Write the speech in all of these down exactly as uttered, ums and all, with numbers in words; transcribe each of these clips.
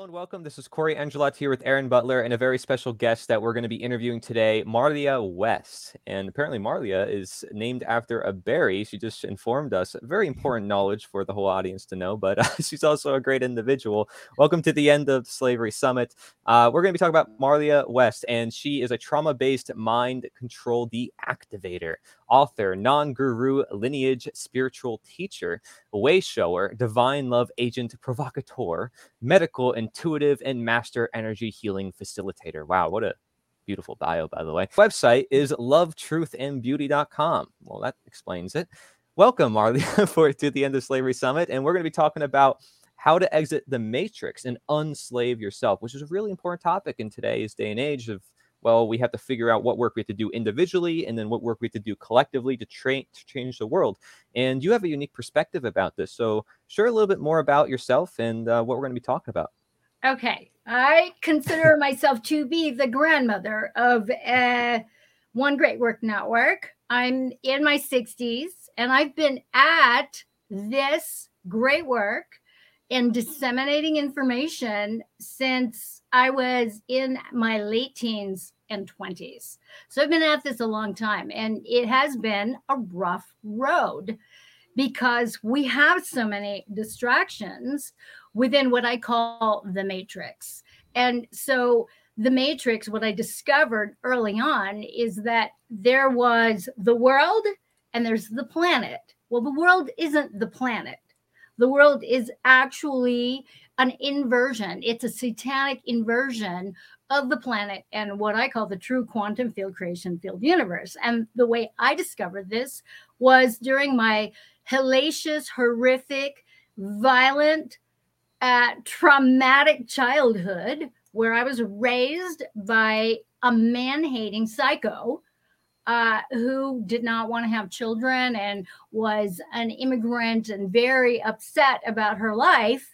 and welcome. This is Corey Angelot here with Aaron Butler and a very special guest that we're going to be interviewing today, Marlia West. And apparently Marlia is named after a berry. She just informed us. Very important knowledge for the whole audience to know, but uh, she's also a great individual. Welcome to the End of Slavery Summit. Uh, we're going to be talking about Marlia West, and she is a trauma-based mind control deactivator, author, non-guru lineage spiritual teacher, way shower, divine love agent provocateur, medical, intuitive, and master energy healing facilitator. Wow, what a beautiful bio, by the way. Website is love truth and beauty dot com. Well, that explains it. Welcome, Marlia, for to the End of Slavery Summit, and we're going to be talking about how to exit the matrix and unslave yourself, which is a really important topic in today's day and age of, well, we have to figure out what work we have to do individually and then what work we have to do collectively to, train, to change the world. And you have a unique perspective about this. So share a little bit more about yourself and uh, what we're going to be talking about. Okay. I consider myself to be the grandmother of uh, One Great Work Network. I'm in my sixties, and I've been at this great work and disseminating information since I was in my late teens and twenties. So I've been at this a long time, and it has been a rough road because we have so many distractions within what I call the matrix. And so the matrix, what I discovered early on is that there was the world and there's the planet. Well, the world isn't the planet. The world is actually an inversion. It's a satanic inversion of the planet and what I call the true quantum field creation field universe. And the way I discovered this was during my hellacious, horrific, violent, uh, traumatic childhood, where I was raised by a man-hating psycho Uh, who did not want to have children and was an immigrant and very upset about her life.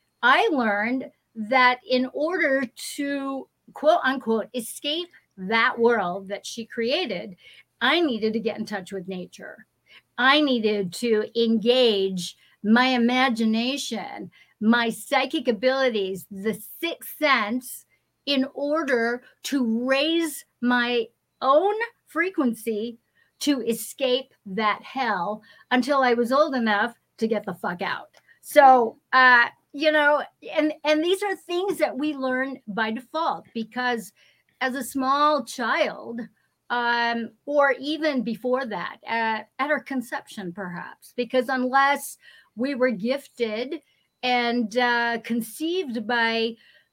I learned that in order to, quote unquote, escape that world that she created, I needed to get in touch with nature. I needed to engage my imagination, my psychic abilities, the sixth sense, in order to raise my own frequency to escape that hell until I was old enough to get the fuck out. So, uh, you know, and and these are things that we learn by default because as a small child, um, or even before that, at, at our conception, perhaps, because unless we were gifted and uh, conceived by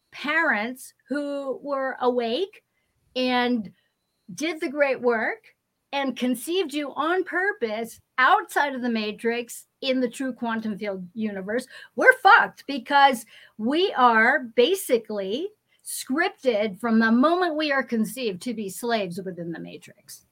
parents who were awake and did the great work and conceived you on purpose outside of the matrix in the true quantum field universe, we're fucked because we are basically scripted from the moment we are conceived to be slaves within the matrix.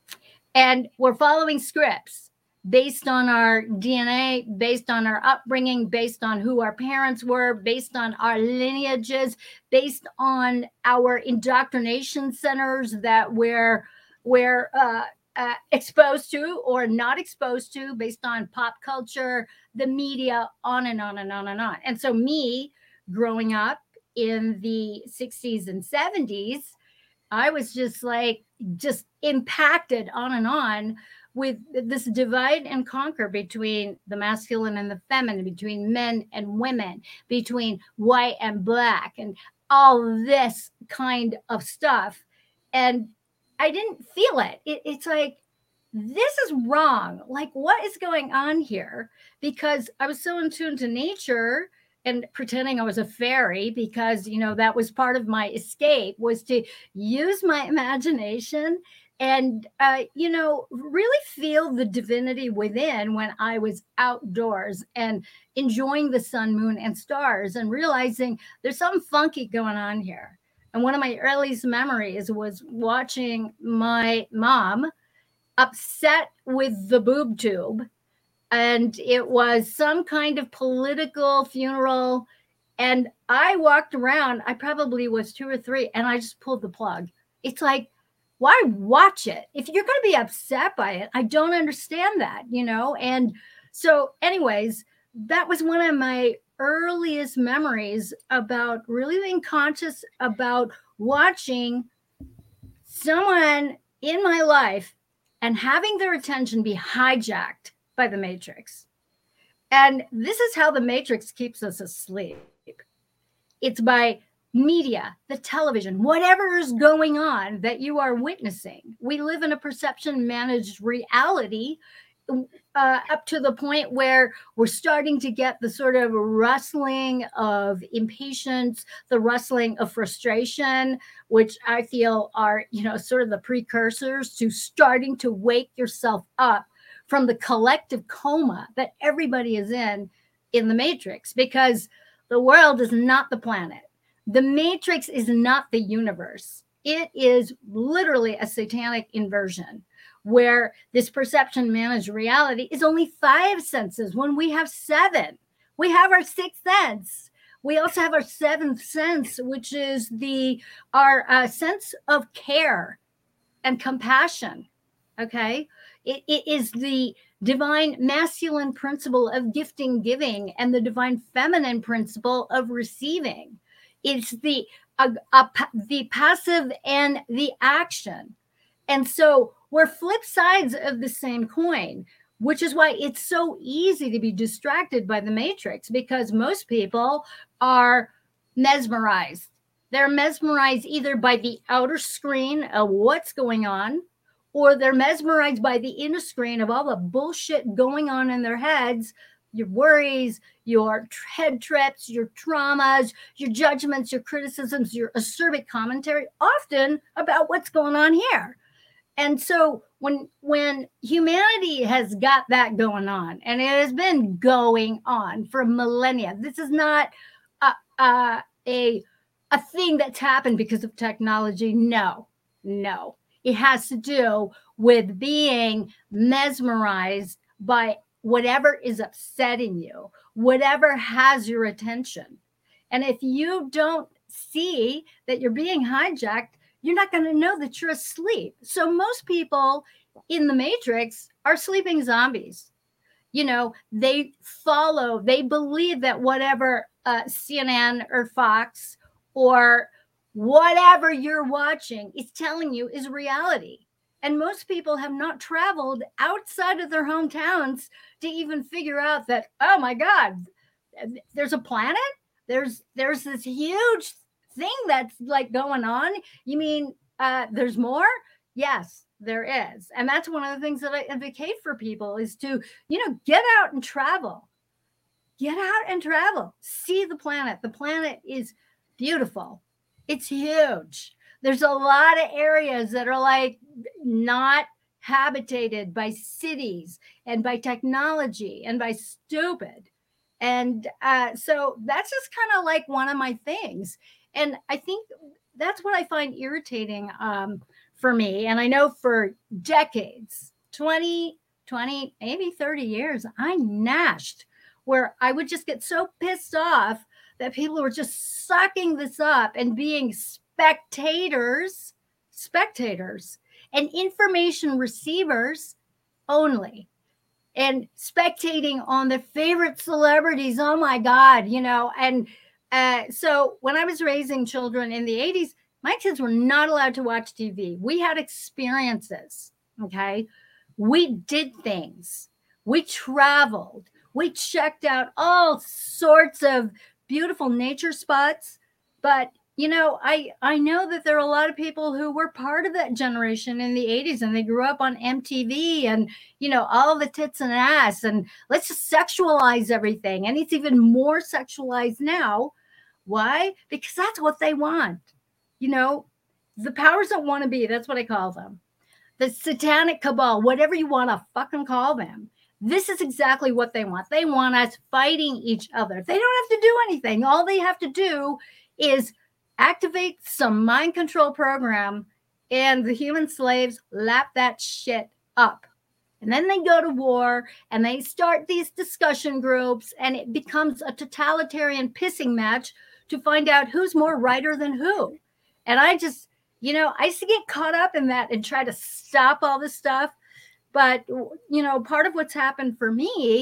And we're following scripts based on our D N A, based on our upbringing, based on who our parents were, based on our lineages, based on our indoctrination centers that we're, we're uh, uh, exposed to or not exposed to, based on pop culture, the media, on and on and on and on. And so me growing up in the sixties and seventies, I was just like, just impacted on and on with this divide and conquer between the masculine and the feminine, between men and women, between white and black, and all this kind of stuff. And I didn't feel it. it it's like, this is wrong. Like, what is going on here? Because I was so in tune to nature and pretending I was a fairy because, you know, that was part of my escape, was to use my imagination and, uh, you know, really feel the divinity within when I was outdoors and enjoying the sun, moon, and stars and realizing there's something funky going on here. And one of my earliest memories was watching my mom upset with the boob tube. And it was some kind of political funeral. And I walked around, I probably was two or three, and I just pulled the plug. It's like, why watch it? If you're going to be upset by it, I don't understand that, you know? And so, anyways, that was one of my earliest memories about really being conscious about watching someone in my life and having their attention be hijacked by the Matrix. And this is how the Matrix keeps us asleep. It's by media, the television, whatever is going on that you are witnessing. We live in a perception managed reality, uh, up to the point where we're starting to get the sort of rustling of impatience, the rustling of frustration, which I feel are, you know, sort of the precursors to starting to wake yourself up from the collective coma that everybody is in in the Matrix, because the world is not the planet. The Matrix is not the universe. It is literally a satanic inversion where this perception managed reality is only five senses when we have seven. We have our sixth sense. We also have our seventh sense, which is the our uh, sense of care and compassion. Okay. It, it is the divine masculine principle of gifting giving and the divine feminine principle of receiving. It's the uh, uh, the passive and the action. And so we're flip sides of the same coin, which is why it's so easy to be distracted by the Matrix, because most people are mesmerized. They're mesmerized either by the outer screen of what's going on, or they're mesmerized by the inner screen of all the bullshit going on in their heads, your worries, your head trips, your traumas, your judgments, your criticisms, your acerbic commentary, often about what's going on here. And so when when humanity has got that going on, and it has been going on for millennia, this is not a, a, a, a thing that's happened because of technology. No, no. It has to do with being mesmerized by whatever is upsetting you, whatever has your attention. And if you don't see that you're being hijacked, you're not going to know that you're asleep. So most people in the Matrix are sleeping zombies. You know, they follow, they believe that whatever uh, C N N or Fox or whatever you're watching is telling you is reality. And most people have not traveled outside of their hometowns to even figure out that, oh my God, there's a planet. There's there's this huge thing that's like going on. You mean uh, there's more? Yes, there is. And that's one of the things that I advocate for people is to, you know, get out and travel. Get out and travel. See the planet. The planet is beautiful. It's huge. There's a lot of areas that are like not habitated by cities and by technology and by stupid. And uh, so that's just kind of like one of my things. And I think that's what I find irritating um, for me. And I know for decades, twenty, twenty, maybe thirty years, I gnashed where I would just get so pissed off that people were just sucking this up and being spectators, spectators, and information receivers only, and spectating on their favorite celebrities. Oh my God, you know. And uh, so when I was raising children in the eighties, my kids were not allowed to watch T V. We had experiences, okay? We did things. We traveled. We checked out all sorts of beautiful nature spots. But, you know, I, I know that there are a lot of people who were part of that generation in the eighties, and they grew up on M T V and, you know, all the tits and ass, and let's just sexualize everything. And it's even more sexualized now. Why? Because that's what they want. You know, the powers that want to be, that's what I call them. The satanic cabal, whatever you want to fucking call them. This is exactly what they want. They want us fighting each other. They don't have to do anything. All they have to do is activate some mind control program, and the human slaves lap that shit up. And then they go to war and they start these discussion groups, and it becomes a totalitarian pissing match to find out who's more righter than who. And I just, you know, I used to get caught up in that and try to stop all this stuff. But, you know, part of what's happened for me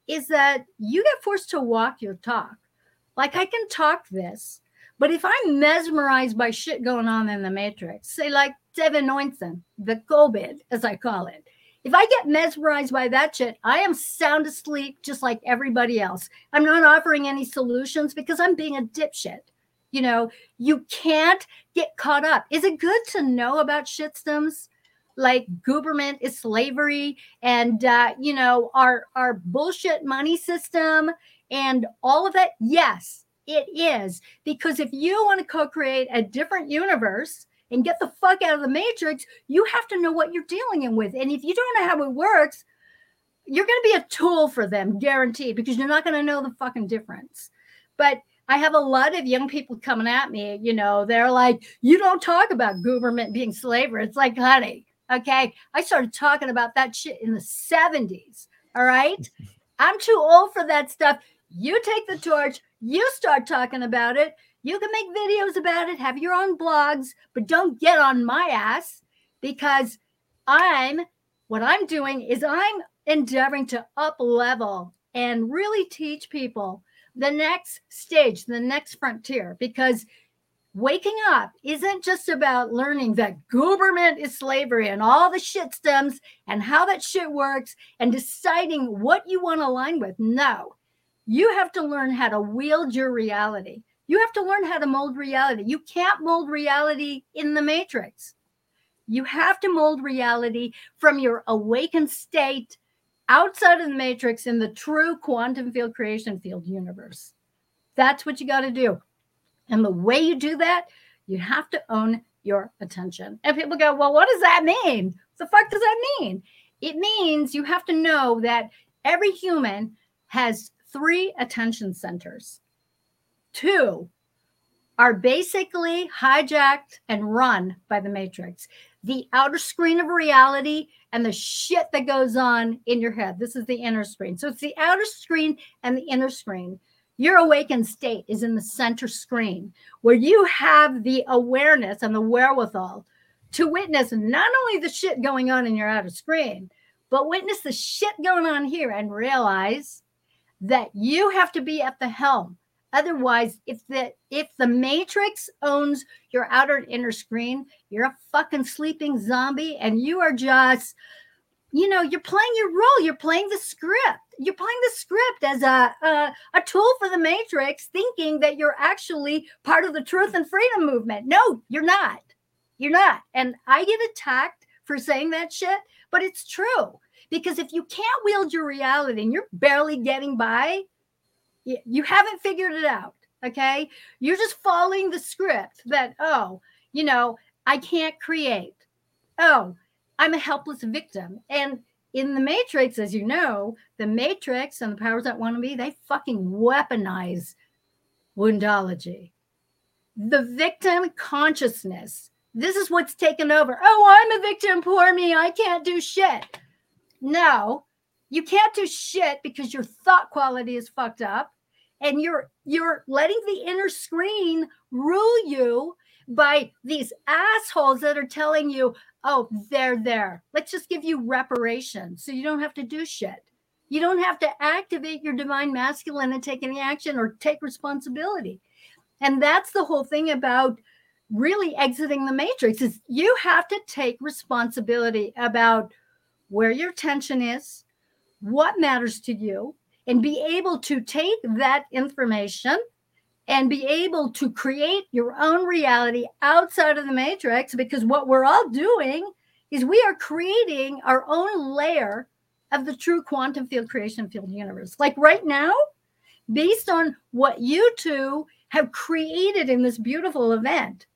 is that you get forced to walk your talk. Like, I can talk this, but if I'm mesmerized by shit going on in the Matrix, say like Devin Oinson, the COVID, as I call it, if I get mesmerized by that shit, I am sound asleep just like everybody else. I'm not offering any solutions because I'm being a dipshit. You know, you can't get caught up. Is it good to know about shitstems like Gooberment is slavery and, uh, you know, our, our bullshit money system and all of that? Yes, it is. Because if you want to co-create a different universe and get the fuck out of the Matrix, you have to know what you're dealing with. And if you don't know how it works, you're going to be a tool for them, guaranteed, because you're not going to know the fucking difference. But I have a lot of young people coming at me, you know, they're like, you don't talk about Gooberment being slavery. It's like, honey, okay, I started talking about that shit in the seventies. All right. I'm too old for that stuff. You take the torch, you start talking about it. You can make videos about it, have your own blogs, but don't get on my ass, because I'm, what I'm doing is I'm endeavoring to up level and really teach people the next stage, the next frontier, because waking up isn't just about learning that Gooberment is slavery and all the shit stems and how that shit works and deciding what you want to align with. No, you have to learn how to wield your reality. You have to learn how to mold reality. You can't mold reality in the Matrix. You have to mold reality from your awakened state outside of the Matrix in the true quantum field creation field universe. That's what you got to do. And the way you do that, you have to own your attention. And people go, well, what does that mean? What the fuck does that mean? It means you have to know that every human has three attention centers. Two are basically hijacked and run by the Matrix. The outer screen of reality and the shit that goes on in your head. This is the inner screen. So it's the outer screen and the inner screen. Your awakened state is in the center screen, where you have the awareness and the wherewithal to witness not only the shit going on in your outer screen, but witness the shit going on here and realize that you have to be at the helm. Otherwise, if the if the Matrix owns your outer and inner screen, you're a fucking sleeping zombie, and you are just, you know, you're playing your role. You're playing the script. You're playing the script as a, a a tool for the Matrix, thinking that you're actually part of the truth and freedom movement. No, you're not. You're not. And I get attacked for saying that shit, but it's true. Because if you can't wield your reality and you're barely getting by, you haven't figured it out, okay? You're just following the script that, oh, you know, I can't create. Oh, I'm a helpless victim. And in the Matrix, as you know, the Matrix and the powers that want to be, they fucking weaponize woundology. The victim consciousness. This is what's taken over. Oh, I'm a victim, poor me, I can't do shit. No, you can't do shit because your thought quality is fucked up. And you're you're letting the inner screen rule you by these assholes that are telling you, oh, they're there. Let's just give you reparations so you don't have to do shit. You don't have to activate your divine masculine and take any action or take responsibility. And that's the whole thing about really exiting the Matrix, is you have to take responsibility about where your attention is, what matters to you, and be able to take that information and be able to create your own reality outside of the Matrix. Because what we're all doing is we are creating our own layer of the true quantum field creation field universe. Like right now, based on what you two have created in this beautiful event,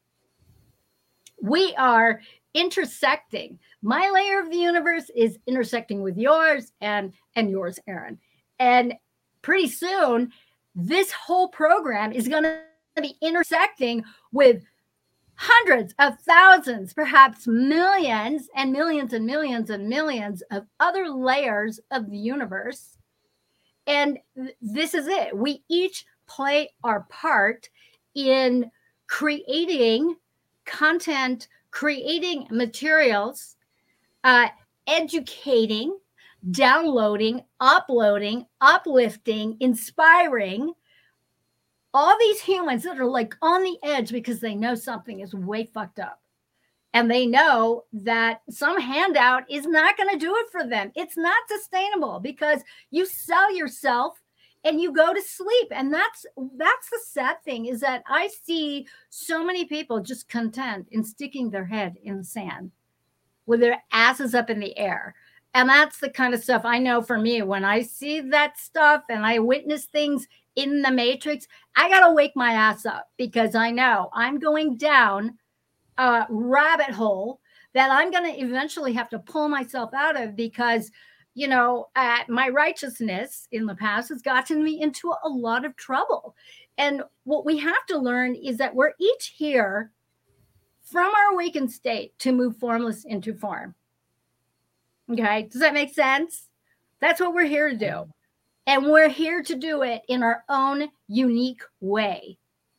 we are intersecting. My layer of the universe is intersecting with yours and, and yours, Aaron. And pretty soon, this whole program is going to be intersecting with hundreds of thousands, perhaps millions and millions and millions and millions of other layers of the universe. And th- this is it. We each play our part in creating content, creating materials, uh, educating, downloading, uploading, uplifting, inspiring all these humans that are like on the edge because they know something is way fucked up. And they know that some handout is not going to do it for them. It's not sustainable because you sell yourself and you go to sleep. And that's that's the sad thing, is that I see so many people just content in sticking their head in the sand with their asses up in the air. And that's the kind of stuff I know for me. When I see that stuff and I witness things in the Matrix, I got to wake my ass up, because I know I'm going down a rabbit hole that I'm going to eventually have to pull myself out of, because, you know, uh, my righteousness in the past has gotten me into a lot of trouble. And what we have to learn is that we're each here from our awakened state to move formless into form. Okay. Does that make sense? That's what we're here to do. And we're here to do it in our own unique way.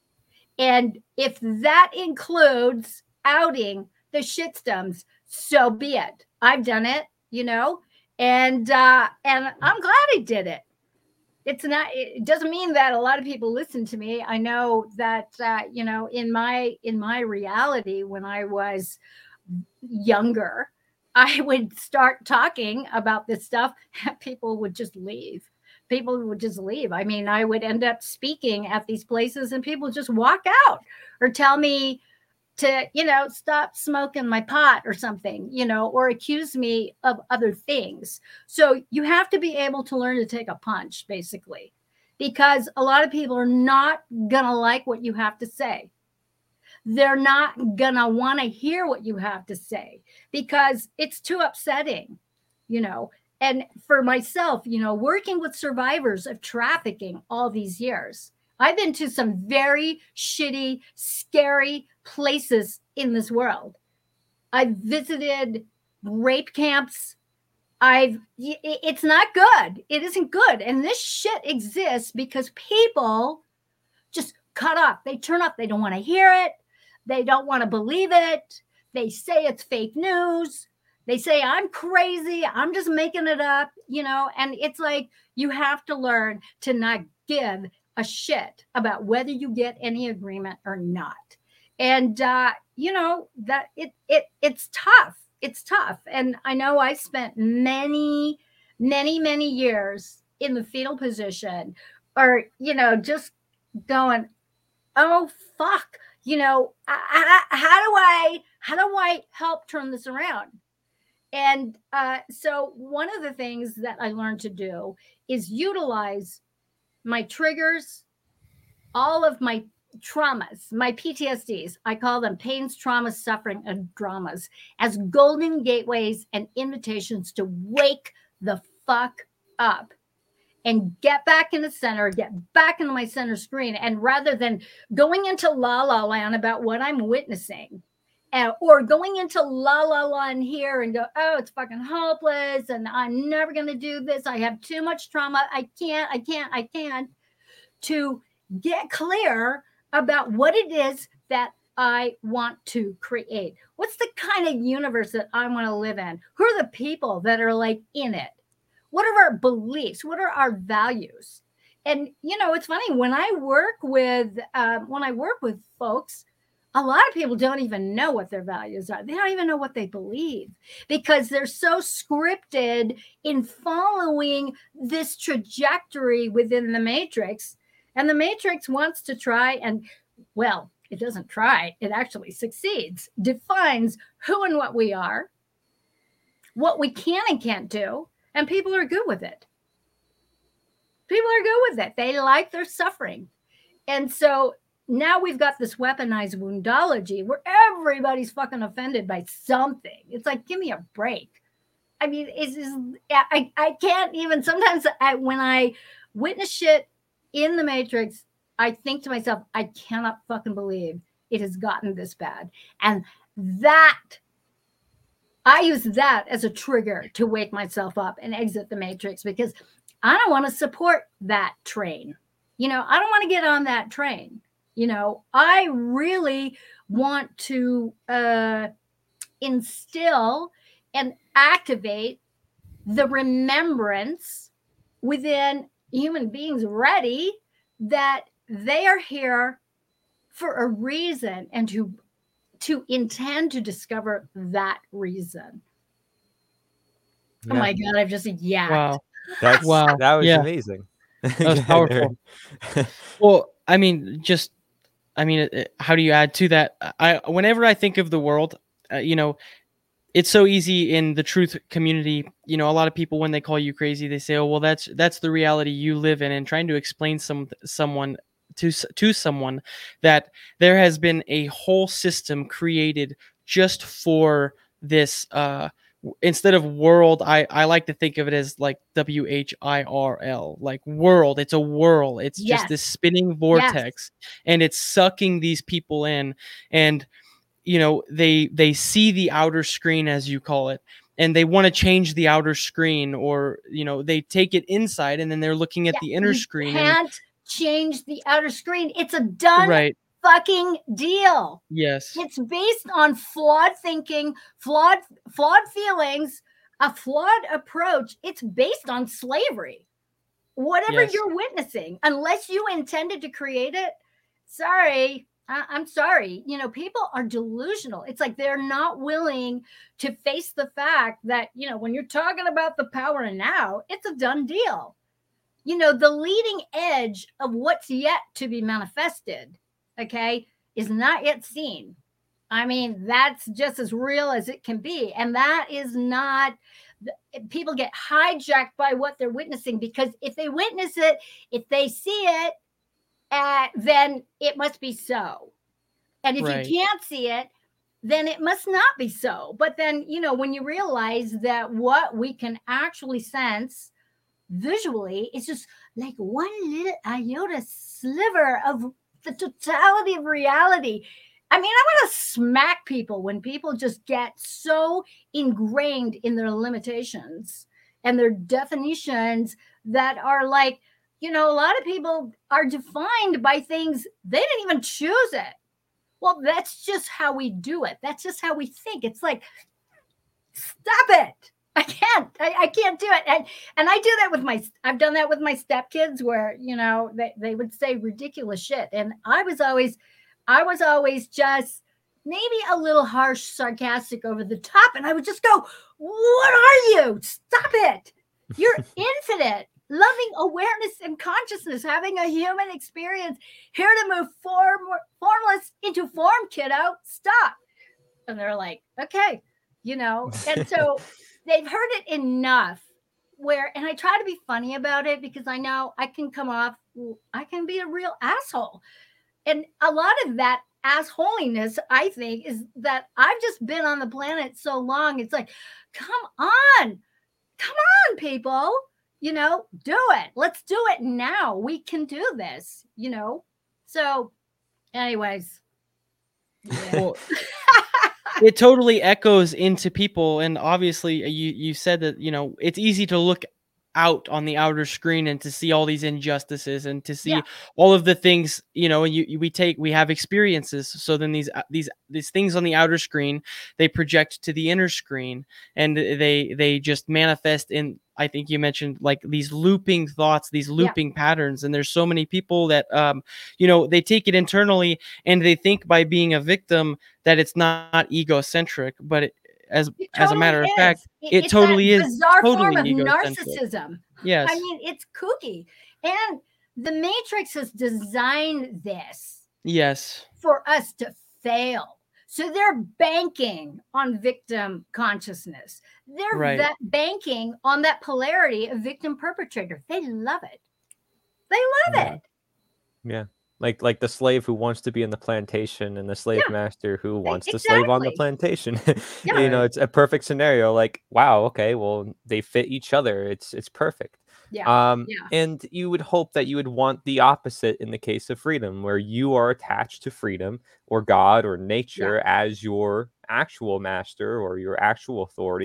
And if that includes outing the shitstones, so be it. I've done it, you know, and uh, and I'm glad I did it. It's not, it doesn't mean that a lot of people listen to me. I know that, uh, you know, in my, in my reality, when I was younger, I would start talking about this stuff, and people would just leave. People would just leave. I mean, I would end up speaking at these places and people just walk out or tell me to, you know, stop smoking my pot or something, you know, or accuse me of other things. So you have to be able to learn to take a punch, basically, because a lot of people are not going to like what you have to say. They're not going to want to hear what you have to say because it's too upsetting, you know. And for myself, you know, working with survivors of trafficking all these years, I've been to some very shitty, scary places in this world. I've visited rape camps. I've, it's not good. It isn't good. And this shit exists because people just cut off. They turn off. They don't want to hear it. They don't want to believe it. They say it's fake news. They say, I'm crazy. I'm just making it up, you know, and it's like, you have to learn to not give a shit about whether you get any agreement or not. And, uh, you know, that it, it, it's tough. It's tough. And I know I spent many, many, many years in the fetal position, or, you know, just going, oh, fuck. You know, I, I, how do I, how do I help turn this around? And uh, so one of the things that I learned to do is utilize my triggers, all of my traumas, my P T S Ds, I call them pains, traumas, suffering, and dramas, as golden gateways and invitations to wake the fuck up and get back in the center, get back into my center screen. And rather than going into la la land about what I'm witnessing, uh, or going into la la land here and go, oh, it's fucking hopeless and I'm never going to do this. I have too much trauma. I can't, I can't, I can't. To get clear about what it is that I want to create. What's the kind of universe that I want to live in? Who are the people that are like in it? What are our beliefs? What are our values? And, you know, it's funny when I work with, um, when I work with folks, a lot of people don't even know what their values are. They don't even know what they believe because they're so scripted in following this trajectory within the matrix. And the matrix wants to try and, well, it doesn't try, it actually succeeds, defines who and what we are, what we can and can't do. And people are good with it. People are good with it. They like their suffering. And so now we've got this weaponized woundology where everybody's fucking offended by something. It's like, give me a break. I mean, it's just, I, I can't even, sometimes I, when I witness shit in the matrix, I think to myself, I cannot fucking believe it has gotten this bad. And that, I use that as a trigger to wake myself up and exit the matrix because I don't want to support that train. You know, I don't want to get on that train. You know, I really want to uh, instill and activate the remembrance within human beings ready that they are here for a reason and to to intend to discover that reason. Yeah. Oh my God, I've just yacked. Wow. That's Wow. that was Yeah. amazing. That was powerful. Well, I mean, just, I mean, how do you add to that? I, whenever I think of the world, uh, you know, it's so easy in the truth community. You know, a lot of people, when they call you crazy, they say, "Oh, well, that's that's the reality you live in," and trying to explain some someone to to someone that there has been a whole system created just for this. Uh, instead of world, I I like to think of it as like W H I R L, like world. It's a whirl. It's just Yes. this spinning Yes. vortex, and it's sucking these people in, and you know, they they see the outer screen, as you call it, and they want to change the outer screen, or you know, they take it inside and then they're looking at Yeah, the inner you screen and can't change the outer screen. It's a done right. fucking deal. Yes. It's based on flawed thinking, flawed flawed feelings, a flawed approach. It's based on slavery. Whatever Yes. you're witnessing, unless you intended to create it, sorry, I- I'm sorry. You know, people are delusional. It's like they're not willing to face the fact that, you know, when you're talking about the power of now, it's a done deal. You know, the leading edge of what's yet to be manifested, okay, is not yet seen. I mean, that's just as real as it can be. And that is not, people get hijacked by what they're witnessing, because if they witness it, if they see it, uh, then it must be so. And if Right. you can't see it, then it must not be so. But then, you know, when you realize that what we can actually sense visually is just like one little iota sliver of the totality of reality. I mean, I want to smack people when people just get so ingrained in their limitations and their definitions that are like, you know, a lot of people are defined by things they didn't even choose it. Well, that's just how we do it. That's just how we think. It's like, stop it. I can't. I, I can't do it. And and I do that with my I've done that with my stepkids, where, you know, they, they would say ridiculous shit. And I was always I was always just maybe a little harsh, sarcastic, over the top. And I would just go, what are you? Stop it. You're infinite, loving awareness and consciousness, having a human experience, here to move form, formless into form, kiddo. Stop. And they're like, okay, you know. And so they've heard it enough where, and I try to be funny about it, because I know I can come off, I can be a real asshole. And a lot of that assholiness, I think, is that I've just been on the planet so long. It's like, come on, come on, people, you know, do it. Let's do it now. We can do this, you know. So, anyways. Yeah. Well, it totally echoes into people, and obviously you you said that, you know, it's easy to look out on the outer screen and to see all these injustices and to see Yeah. all of the things, you know, and you, you we take we have experiences, so then these uh, these these things on the outer screen, they project to the inner screen, and they they just manifest in, I think you mentioned, like these looping thoughts, these looping yeah. patterns. And there's so many people that um you know, they take it internally and they think by being a victim that it's not egocentric, but it, as It as totally a matter of is. fact, It- it it's totally that is bizarre totally form of egocentric. narcissism. Yes. I mean, it's kooky. And the Matrix has designed this Yes. for us to fail. So they're banking on victim consciousness. They're Right. that banking on that polarity of victim perpetrator. They love it. They love Yeah. it. Yeah. Like like the slave who wants to be in the plantation and the slave Yeah. master who wants Exactly. to slave on the plantation. Yeah. You know, it's a perfect scenario. Like, wow, okay, well, they fit each other. It's it's perfect. Yeah. Um, yeah. And you would hope that you would want the opposite in the case of freedom, where you are attached to freedom or God or nature Yeah. as your actual master or your actual authority.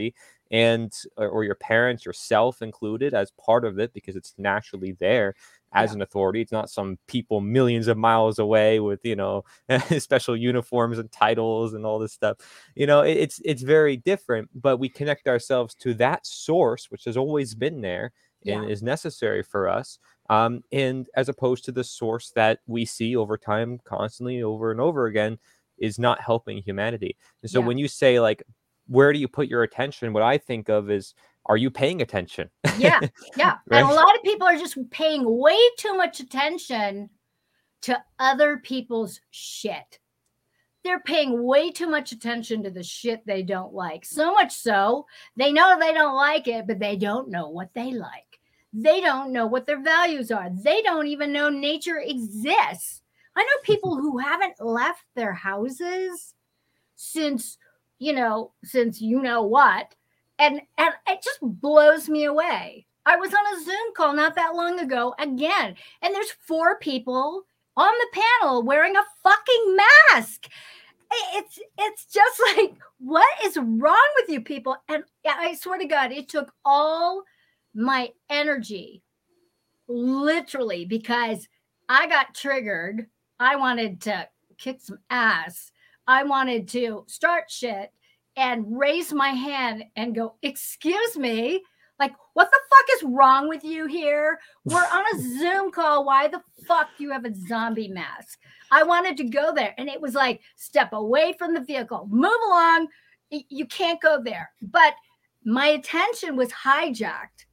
and or, or your parents, yourself included, as part of it, because it's naturally there as Yeah. an authority. It's not some people millions of miles away with, you know, special uniforms and titles and all this stuff. You know, it, it's it's very different, but we connect ourselves to that source, which has always been there and Yeah. is necessary for us. Um, and as opposed to the source that we see over time, constantly, over and over again, is not helping humanity. And so Yeah. when you say, like, where do you put your attention? What I think of is, are you paying attention? Yeah. Yeah. And a Right? lot of people are just paying way too much attention to other people's shit. They're paying way too much attention to the shit they don't like. So much so, they know they don't like it, but they don't know what they like. They don't know what their values are. They don't even know nature exists. I know people who haven't left their houses since, you know, since you know what. And and it just blows me away. I was on a Zoom call not that long ago again, and there's four people on the panel wearing a fucking mask. It's it's just like, what is wrong with you people? And I swear to God, it took all my energy, literally, because I got triggered. I wanted to kick some ass. I wanted to start shit and raise my hand and go, excuse me, like, what the fuck is wrong with you here? We're on a Zoom call. Why the fuck do you have a zombie mask? I wanted to go there. And it was like, step away from the vehicle, move along. You can't go there. But my attention was hijacked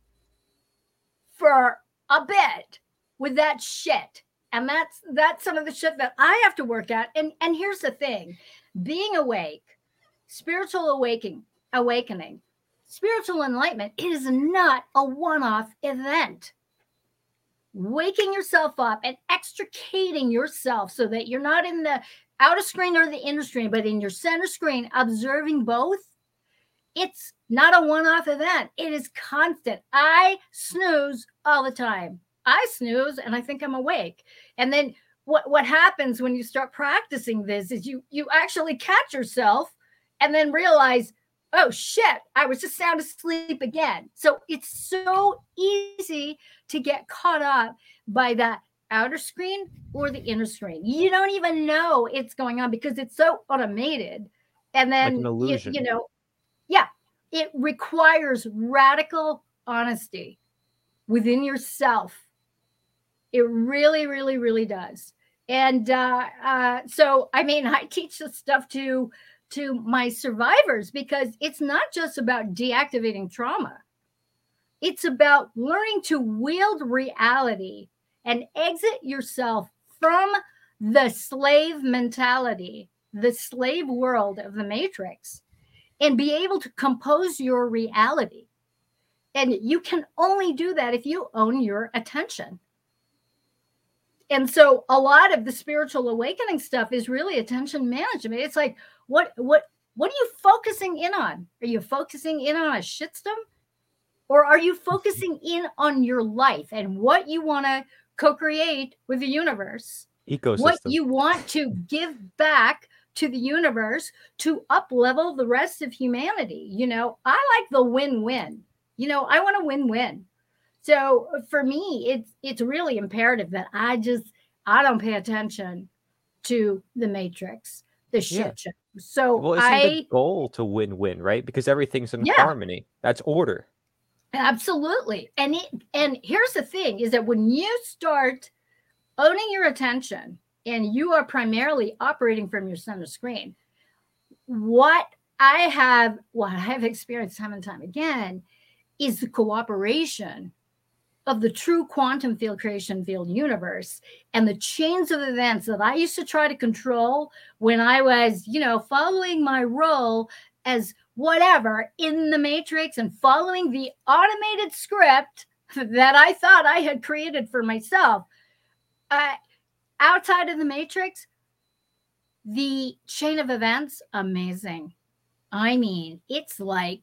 for a bit with that shit. And that's that's some of the shit that I have to work at. And, and here's the thing. Being awake, spiritual awakening, awakening, spiritual enlightenment, it is not a one-off event. Waking yourself up and extricating yourself so that you're not in the outer screen or the inner screen, but in your center screen, observing both. It's not a one-off event. It is constant. I snooze all the time. I snooze and I think I'm awake. And then what, what happens when you start practicing this is you, you actually catch yourself and then realize, oh shit, I was just sound asleep again. So it's so easy to get caught up by that outer screen or the inner screen. You don't even know it's going on because it's so automated. And then, Like an illusion. you, you know, yeah, it requires radical honesty within yourself. It really, really, really does. And uh, uh, so, I mean, I teach this stuff to to my survivors because it's not just about deactivating trauma. It's about learning to wield reality and exit yourself from the slave mentality, the slave world of the Matrix, and be able to compose your reality. And you can only do that if you own your attention. And so a lot of the spiritual awakening stuff is really attention management. It's like, what, what, what are you focusing in on? Are you focusing in on a shitstorm? Or are you focusing in on your life and what you want to co-create with the universe? Ecosystem. What you want to give back to the universe to up-level the rest of humanity. You know, I like the win-win. You know, I want a win-win. So for me, it's it's really imperative that I just, I don't pay attention to the Matrix, the shit Yeah. show. So Well, isn't I, the goal to win-win, right? Because everything's in Yeah. harmony. That's order. absolutely. And it, and here's the thing is that when you start owning your attention and you are primarily operating from your center screen, what I have, what I have experienced time and time again is the cooperation of the true quantum field creation field universe and the chains of events that I used to try to control when I was, you know, following my role as whatever in the Matrix and following the automated script that I thought I had created for myself. Uh, outside of the Matrix, the chain of events, amazing. I mean, it's like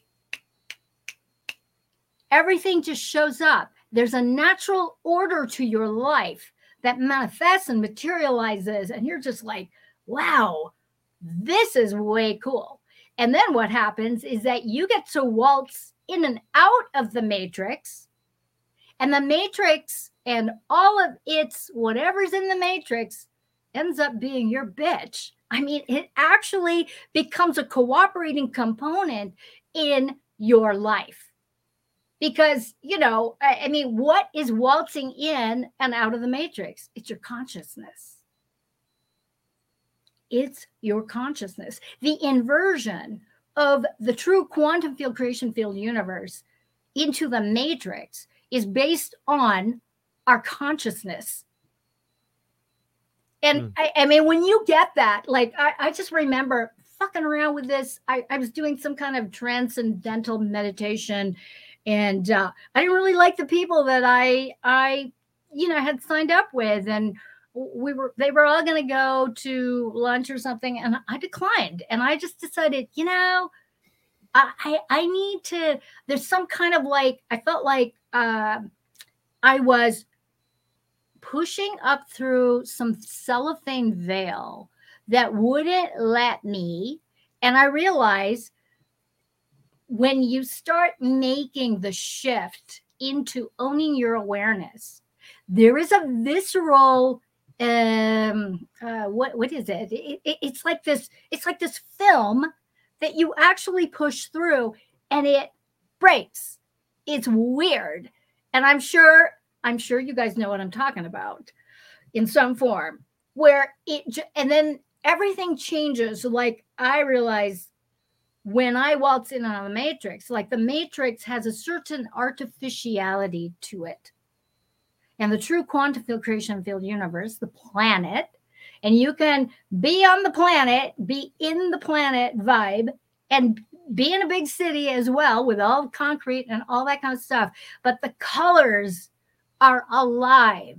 everything just shows up. There's a natural order to your life that manifests and materializes. And you're just like, wow, this is way cool. And then what happens is that you get to waltz in and out of the matrix, and the matrix and all of its whatever's in the matrix ends up being your bitch. I mean, it actually becomes a cooperating component in your life. Because, you know, I, I mean, what is waltzing in and out of the matrix? It's your consciousness. It's your consciousness. The inversion of the true quantum field creation field universe into the matrix is based on our consciousness. And mm. I, I mean, when you get that, like, I, I just remember fucking around with this. I, I was doing some kind of transcendental meditation, and uh, I didn't really like the people that I, I, you know, had signed up with. And we were, they were all going to go to lunch or something. And I declined. And I just decided, you know, I, I, I need to, there's some kind of like, I felt like uh, I was pushing up through some cellophane veil that wouldn't let me. And I realized when you start making the shift into owning your awareness, there is a visceral, um, uh, what, what is it? It, it? It's like this, it's like this film that you actually push through and it breaks. It's weird. And I'm sure, I'm sure you guys know what I'm talking about in some form, where it, and then everything changes. Like I realized when I waltz in on the matrix, like the matrix has a certain artificiality to it. And the true quantum field creation field universe, the planet, and you can be on the planet, be in the planet vibe, and be in a big city as well with all concrete and all that kind of stuff. But the colors are alive.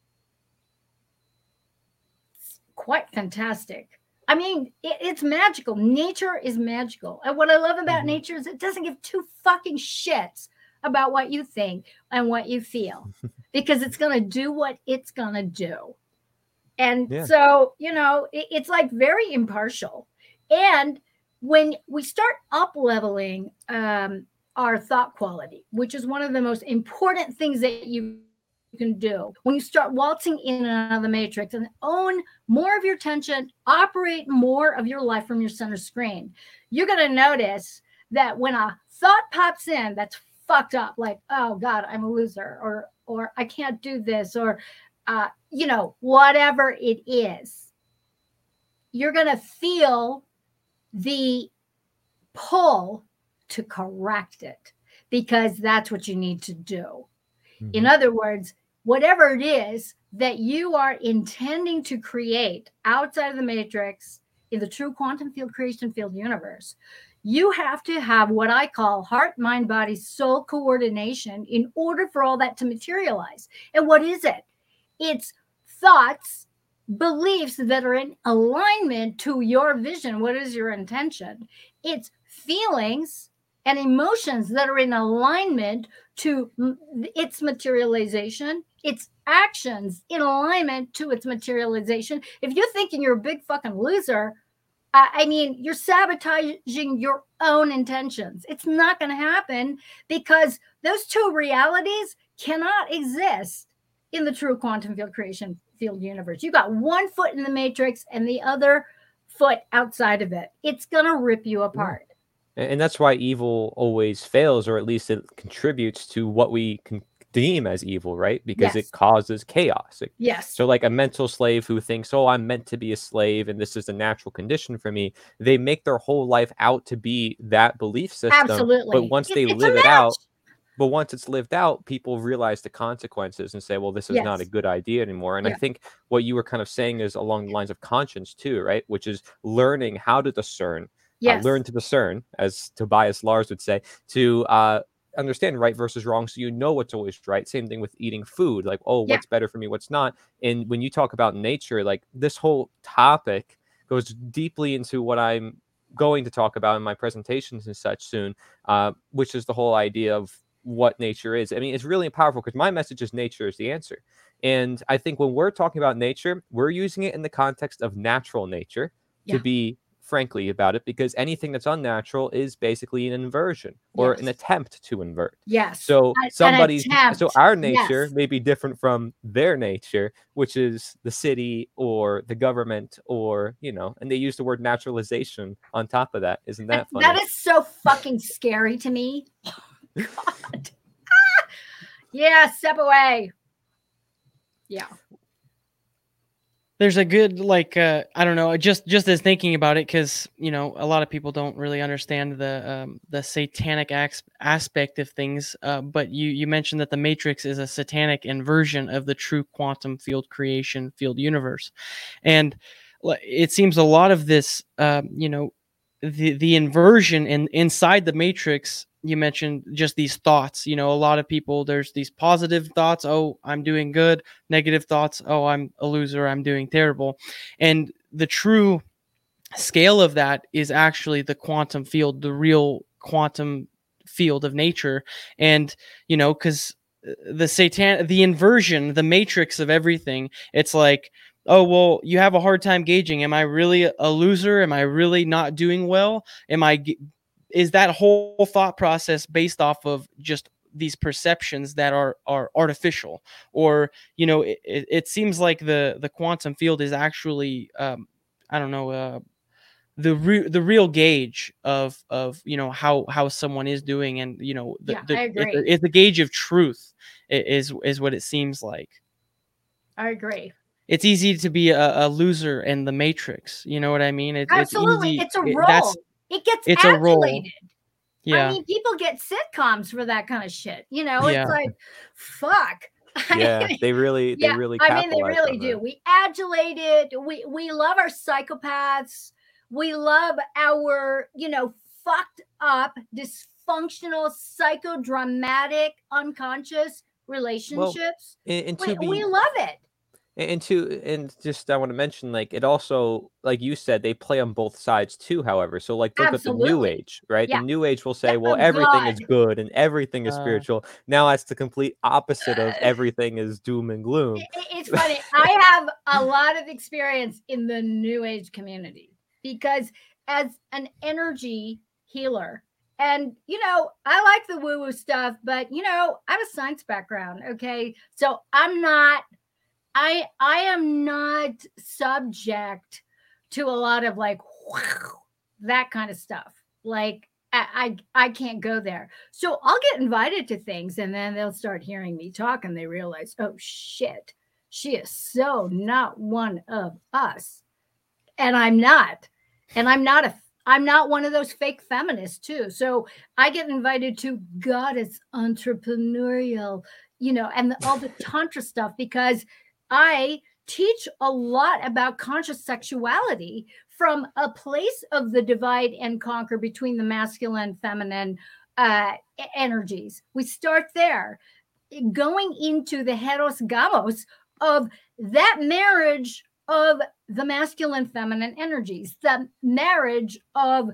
It's quite fantastic. I mean, it, it's magical. Nature is magical. And what I love about mm-hmm. nature is it doesn't give two fucking shits about what you think and what you feel, because it's going to do what it's going to do. And yeah. so, you know, it, it's like very impartial. And when we start up leveling um, our thought quality, which is one of the most important things that you can do, when you start waltzing in and out of the matrix and own more of your attention, operate more of your life from your center screen, you're going to notice that when a thought pops in that's fucked up, like, oh God, I'm a loser, or or I can't do this, or uh, you know, whatever it is, you're going to feel the pull to correct it, because that's what you need to do. Mm-hmm. In other words, whatever it is that you are intending to create outside of the matrix in the true quantum field creation field universe, you have to have what I call heart, mind, body, soul coordination in order for all that to materialize. And what is it? It's thoughts, beliefs that are in alignment to your vision. What is your intention? It's feelings and emotions that are in alignment to its materialization. It's actions in alignment to its materialization. If you're thinking you're a big fucking loser, I mean, you're sabotaging your own intentions. It's not going to happen, because those two realities cannot exist in the true quantum field creation field universe. You got one foot in the matrix and the other foot outside of it. It's going to rip you apart. And that's why evil always fails, or at least it contributes to what we can deem as evil, right? Because yes. it causes chaos. It, yes. So like a mental slave who thinks, oh, I'm meant to be a slave and this is a natural condition for me, they make their whole life out to be that belief system. Absolutely. But once they it's live it out, but once it's lived out, people realize the consequences and say, well, this is yes. not a good idea anymore. And yeah. I think what you were kind of saying is along the lines of conscience too, right? Which is learning how to discern, yes. uh, learn to discern, as Tobias Lars would say, to uh, understand right versus wrong, so you know what's always right. Same thing with eating food, like, oh, yeah. what's better for me, what's not. And when you talk about nature, like this whole topic goes deeply into what I'm going to talk about in my presentations and such soon, uh, which is the whole idea of what nature is. I mean, it's really powerful, because my message is nature is the answer. And I think when we're talking about nature, we're using it in the context of natural nature yeah. to be frankly, about it, because anything that's unnatural is basically an inversion or Yes. an attempt to invert. Yes. So An- an somebody's so attempt. our nature Yes. may be different from their nature, which is the city or the government, or you know, and they use the word naturalization on top of that. Isn't that funny? That is so fucking scary to me. Oh, God. Ah! Yeah, step away. Yeah. There's a good, like, uh, I don't know, just just as thinking about it, because you know a lot of people don't really understand the um, the satanic as- aspect of things. Uh, but you you mentioned that the Matrix is a satanic inversion of the true quantum field creation field universe, and l- it seems a lot of this, um, you know, the the inversion in inside the Matrix. You mentioned just these thoughts. You know, a lot of people, there's these positive thoughts. Oh, I'm doing good. Negative thoughts. Oh, I'm a loser. I'm doing terrible. And the true scale of that is actually the quantum field, the real quantum field of nature. And, you know, because the satan, the inversion, the matrix of everything, it's like, oh, well, you have a hard time gauging. Am I really a loser? Am I really not doing well? Am I, is that whole thought process based off of just these perceptions that are are artificial? Or, you know, it, it seems like the the quantum field is actually, um, I don't know, uh, the re- the real gauge of of you know how how someone is doing, and you know the, Yeah, the I it's, agree. a, it's the gauge of truth, i- is is what it seems like. I agree. It's easy to be a, a loser in the Matrix. You know what I mean? It, it's Absolutely. easy. It's a it- role. that's It gets it's a role. adulated. Yeah. I mean, people get sitcoms for that kind of shit. You know, Yeah. it's like, fuck. Yeah, they really, they Yeah, really I mean, they capitalize really on do. that. We adulate it. We we love our psychopaths. We love our, you know, fucked up, dysfunctional, psychodramatic, unconscious relationships. And, and we, to be we love it. And and to and just I want to mention, like, it also, like you said, they play on both sides too, however. So like look at the new Absolutely. age, right? Yeah. The new age will say, Yeah, well, oh, everything is God. good and everything is Uh, spiritual. Now that's the complete opposite of Uh, everything is doom and gloom. It- it- It's funny. I have a lot of experience in the new age community because as an energy healer, and you know, I like the woo woo stuff, but you know, I have a science background. Okay. So I'm not, I, I am not subject to a lot of like, wow, that kind of stuff. Like, I, I I can't go there. So I'll get invited to things and then they'll start hearing me talk and they realize, oh shit, she is so not one of us. And I'm not. And I'm not a I'm not one of those fake feminists too. So I get invited to goddess entrepreneurial, you know, and the, all the tantra stuff because I teach a lot about conscious sexuality from a place of the divide and conquer between the masculine, feminine uh, energies. We start there, going into the heteros gamos of that marriage of the masculine, feminine energies, the marriage of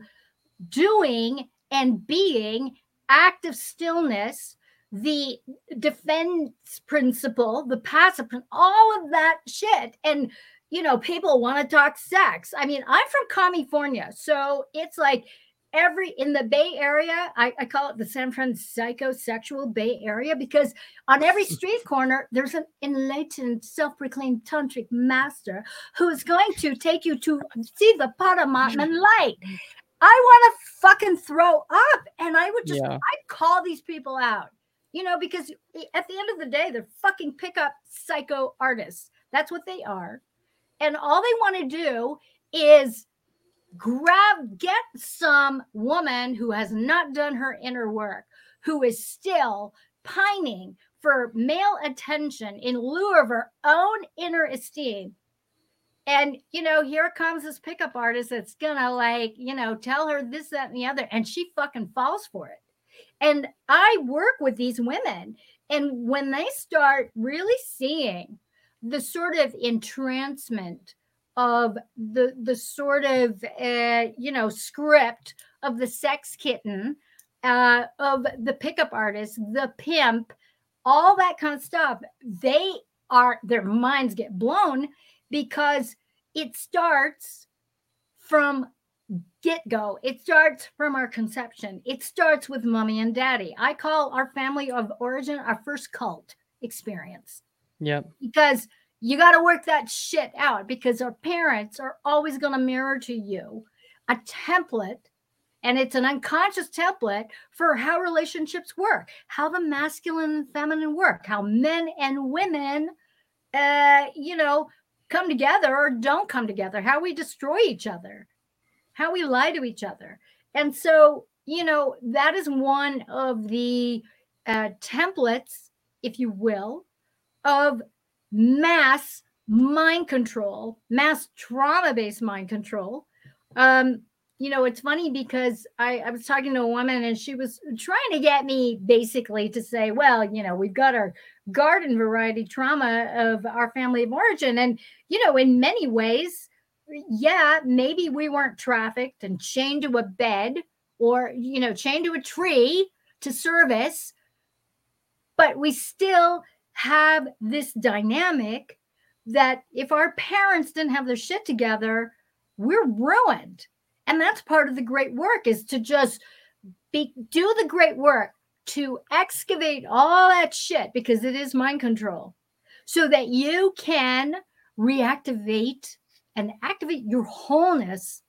doing and being, active stillness, the defense principle, the passive, all of that shit. And, you know, people want to talk sex. I mean, I'm from California. So it's like every in the Bay Area, I, I call it the San Francisco sexual Bay Area because on every street corner, there's an enlightened, self proclaimed tantric master who is going to take you to see the Paramatman light. I want to fucking throw up. And I would just, Yeah. I'd call these people out, you know, because at the end of the day, they're fucking pickup psycho artists. That's what they are. And all they want to do is grab, get some woman who has not done her inner work, who is still pining for male attention in lieu of her own inner esteem. And, you know, here comes this pickup artist that's gonna, like, you know, tell her this, that, and the other, and she fucking falls for it. And I work with these women, and when they start really seeing the sort of entrancement of the the sort of uh, you know script of the sex kitten, uh, of the pickup artist, the pimp, all that kind of stuff, they are their minds get blown because it starts from get-go. It starts from our conception. It starts with mommy and daddy. I call our family of origin our first cult experience. Yep. Because you got to work that shit out, because our parents are always going to mirror to you a template, and it's an unconscious template for how relationships work, how the masculine and feminine work, how men and women, uh, you know, come together or don't come together, how we destroy each other, how we lie to each other. And so, you know, that is one of the uh, templates, if you will, of mass mind control, mass trauma-based mind control. Um, you know, it's funny because I, I was talking to a woman and she was trying to get me basically to say, well, you know, we've got our garden variety trauma of our family of origin. And, you know, in many ways, yeah, maybe we weren't trafficked and chained to a bed or, you know, chained to a tree to service, but we still have this dynamic that if our parents didn't have their shit together, we're ruined. And that's part of the great work, is to just be, do the great work to excavate all that shit, because it is mind control, so that you can reactivate and activate your wholeness.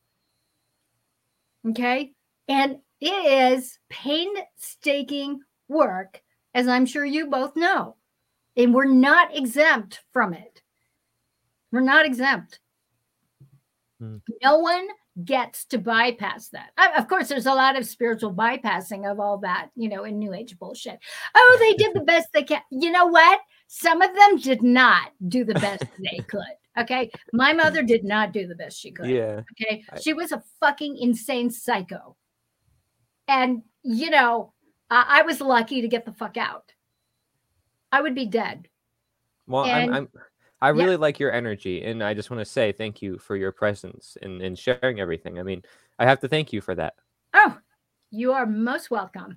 Okay. And it is painstaking work, as I'm sure you both know. And we're not exempt from it. We're not exempt. Hmm. No one gets to bypass that. Of course, there's a lot of spiritual bypassing of all that, you know, in New Age bullshit. Oh, they did the best they can. You know what? Some of them did not do the best they could. Okay. My mother did not do the best she could. Yeah. Okay. She was a fucking insane psycho. And, you know, I, I was lucky to get the fuck out. I would be dead. Well, and, I'm, I'm, I really yeah. like your energy, and I just want to say thank you for your presence and, and sharing everything. I mean, I have to thank you for that. Oh, you are most welcome.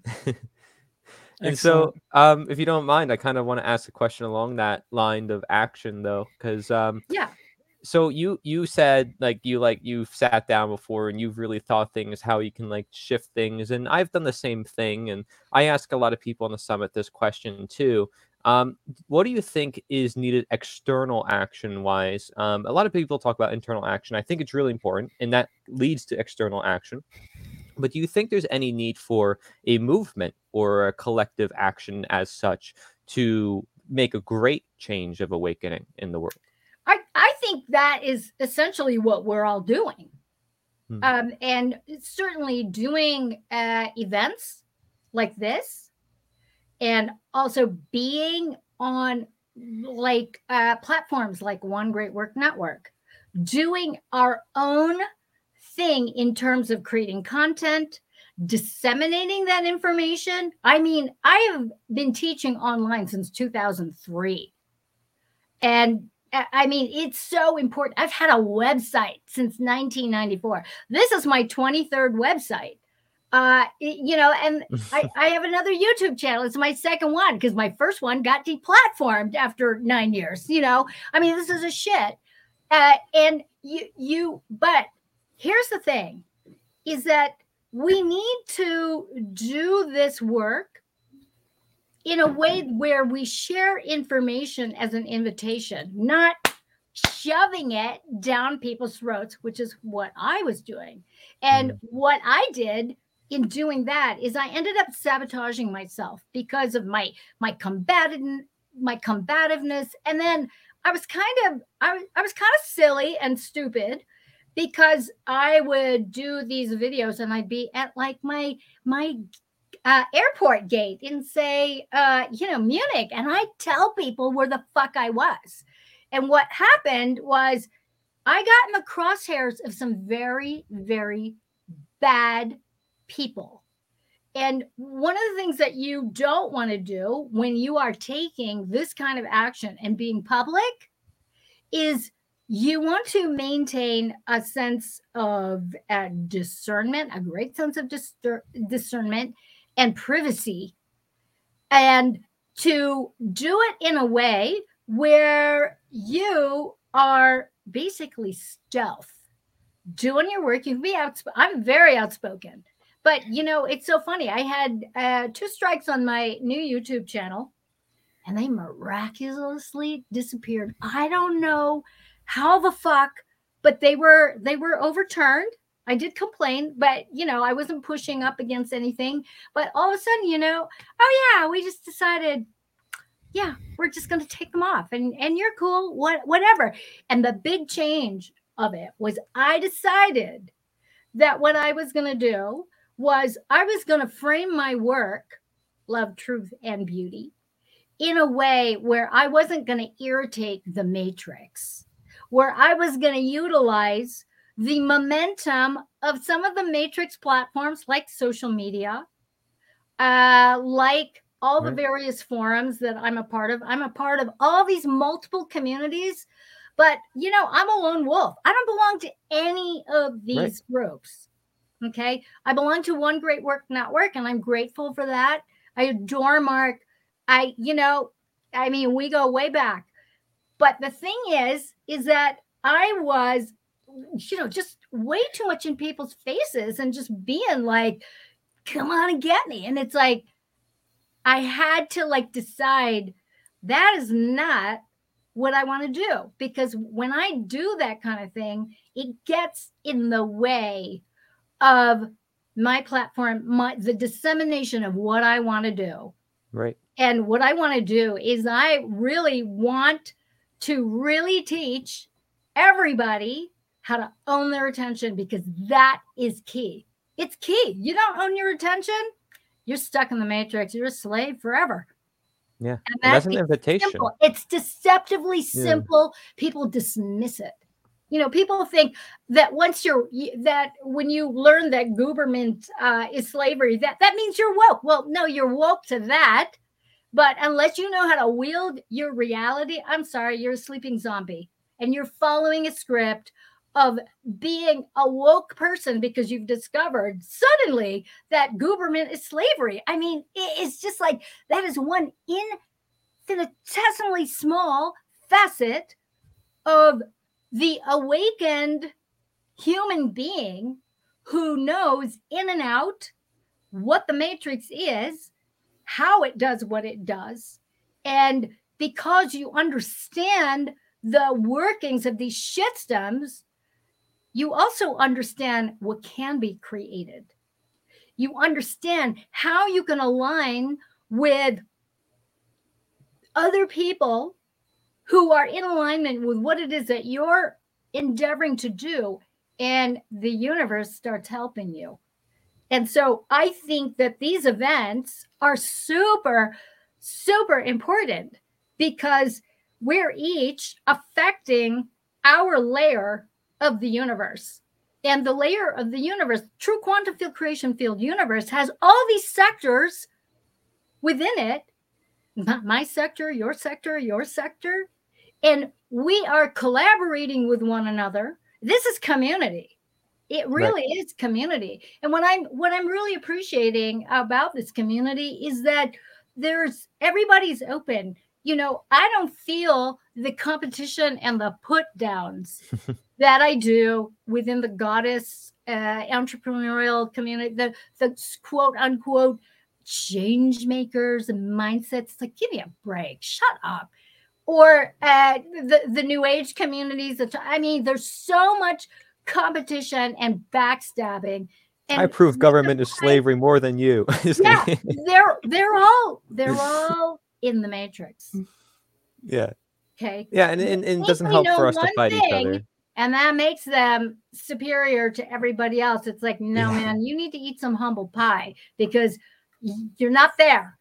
And so, um, if you don't mind, I kind of want to ask a question along that line of action, though, because um, yeah. So you you said like you like you've sat down before and you've really thought things how you can like shift things, and I've done the same thing, and I ask a lot of people on the summit this question too. Um, what do you think is needed external action wise? Um, a lot of people talk about internal action. I think it's really important, and that leads to external action. But do you think there's any need for a movement or a collective action as such to make a great change of awakening in the world? I, I think that is essentially what we're all doing. Hmm. Um, and certainly doing uh, events like this, and also being on like uh, platforms like One Great Work Network, doing our own thing in terms of creating content, disseminating that information. I mean, I have been teaching online since two thousand three. And I mean, it's so important. I've had a website since nineteen ninety-four. This is my twenty-third website. Uh, you know, and I, I have another YouTube channel. It's my second one because my first one got deplatformed after nine years. You know, I mean, this is a shit. Uh, and you, you, but here's the thing, is that we need to do this work in a way where we share information as an invitation, not shoving it down people's throats, which is what I was doing. And mm. what I did in doing that is I ended up sabotaging myself because of my my combative my combativeness. And then I was kind of I, I was kind of silly and stupid, because I would do these videos and I'd be at like my my uh, airport gate in, say, uh, you know, Munich, and I'd tell people where the fuck I was. And what happened was I got in the crosshairs of some very, very bad people. And one of the things that you don't want to do when you are taking this kind of action and being public is you want to maintain a sense of uh, discernment, a great sense of dis- discernment and privacy, and to do it in a way where you are basically stealth. doing your work. You can be outspoken. I'm very outspoken, but you know, it's so funny. I had uh, two strikes on my new YouTube channel, and they miraculously disappeared. I don't know how the fuck, but they were they were overturned. I did complain, but you know, I wasn't pushing up against anything. But all of a sudden, you know, oh yeah, we just decided, yeah, we're just going to take them off, and and you're cool, what whatever. And the big change of it was I decided that what I was going to do was I was going to frame my work, love, truth, and beauty, in a way where I wasn't going to irritate the matrix, where I was going to utilize the momentum of some of the matrix platforms like social media, uh, like all the Right. various forums that I'm a part of. I'm a part of all these multiple communities, but you know, I'm a lone wolf. I don't belong to any of these Right. groups. Okay. I belong to One Great Work Network, and I'm grateful for that. I adore Mark. I, you know, I mean, we go way back. But the thing is, is that I was, you know, just way too much in people's faces and just being like, come on and get me. And it's like, I had to like decide that is not what I want to do, because when I do that kind of thing, it gets in the way of my platform, my the dissemination of what I want to do. Right. And what I want to do is I really want to really teach everybody how to own their attention, because that is key. It's key. You don't own your attention, you're stuck in the matrix. You're a slave forever. Yeah. And, And that's that an is invitation. simple. It's deceptively Yeah. simple. People dismiss it. You know, people think that once you're that when you learn that Guberment uh, is slavery, that that means you're woke. Well, no, you're woke to that, but unless you know how to wield your reality, I'm sorry, you're a sleeping zombie, and you're following a script of being a woke person because you've discovered suddenly that Guberment is slavery. I mean, it's just like that is one infinitesimally small facet of the awakened human being who knows in and out what the matrix is, how it does what it does. And because you understand the workings of these shitstems, you also understand what can be created. You understand how you can align with other people who are in alignment with what it is that you're endeavoring to do, and the universe starts helping you. And so I think that these events are super, super important, because we're each affecting our layer of the universe. And the layer of the universe, true quantum field creation field universe, has all these sectors within it. Not my sector, your sector, your sector. And we are collaborating with one another. This is community. It really right. is community. And what I'm what I'm really appreciating about this community is that there's everybody's open. You know, I don't feel the competition and the put downs that I do within the goddess uh, entrepreneurial community, the, the quote unquote change makers and mindsets. It's like, give me a break, shut up. Or uh, the, the new age communities. I mean, there's so much competition and backstabbing. And I prove government is slavery more than you. Yeah, they're they're all they're all in the matrix. Yeah. Okay. Yeah, and, and, and it doesn't help for us to fight each other. And that makes them superior to everybody else. It's like, no, yeah. man, you need to eat some humble pie because you're not there.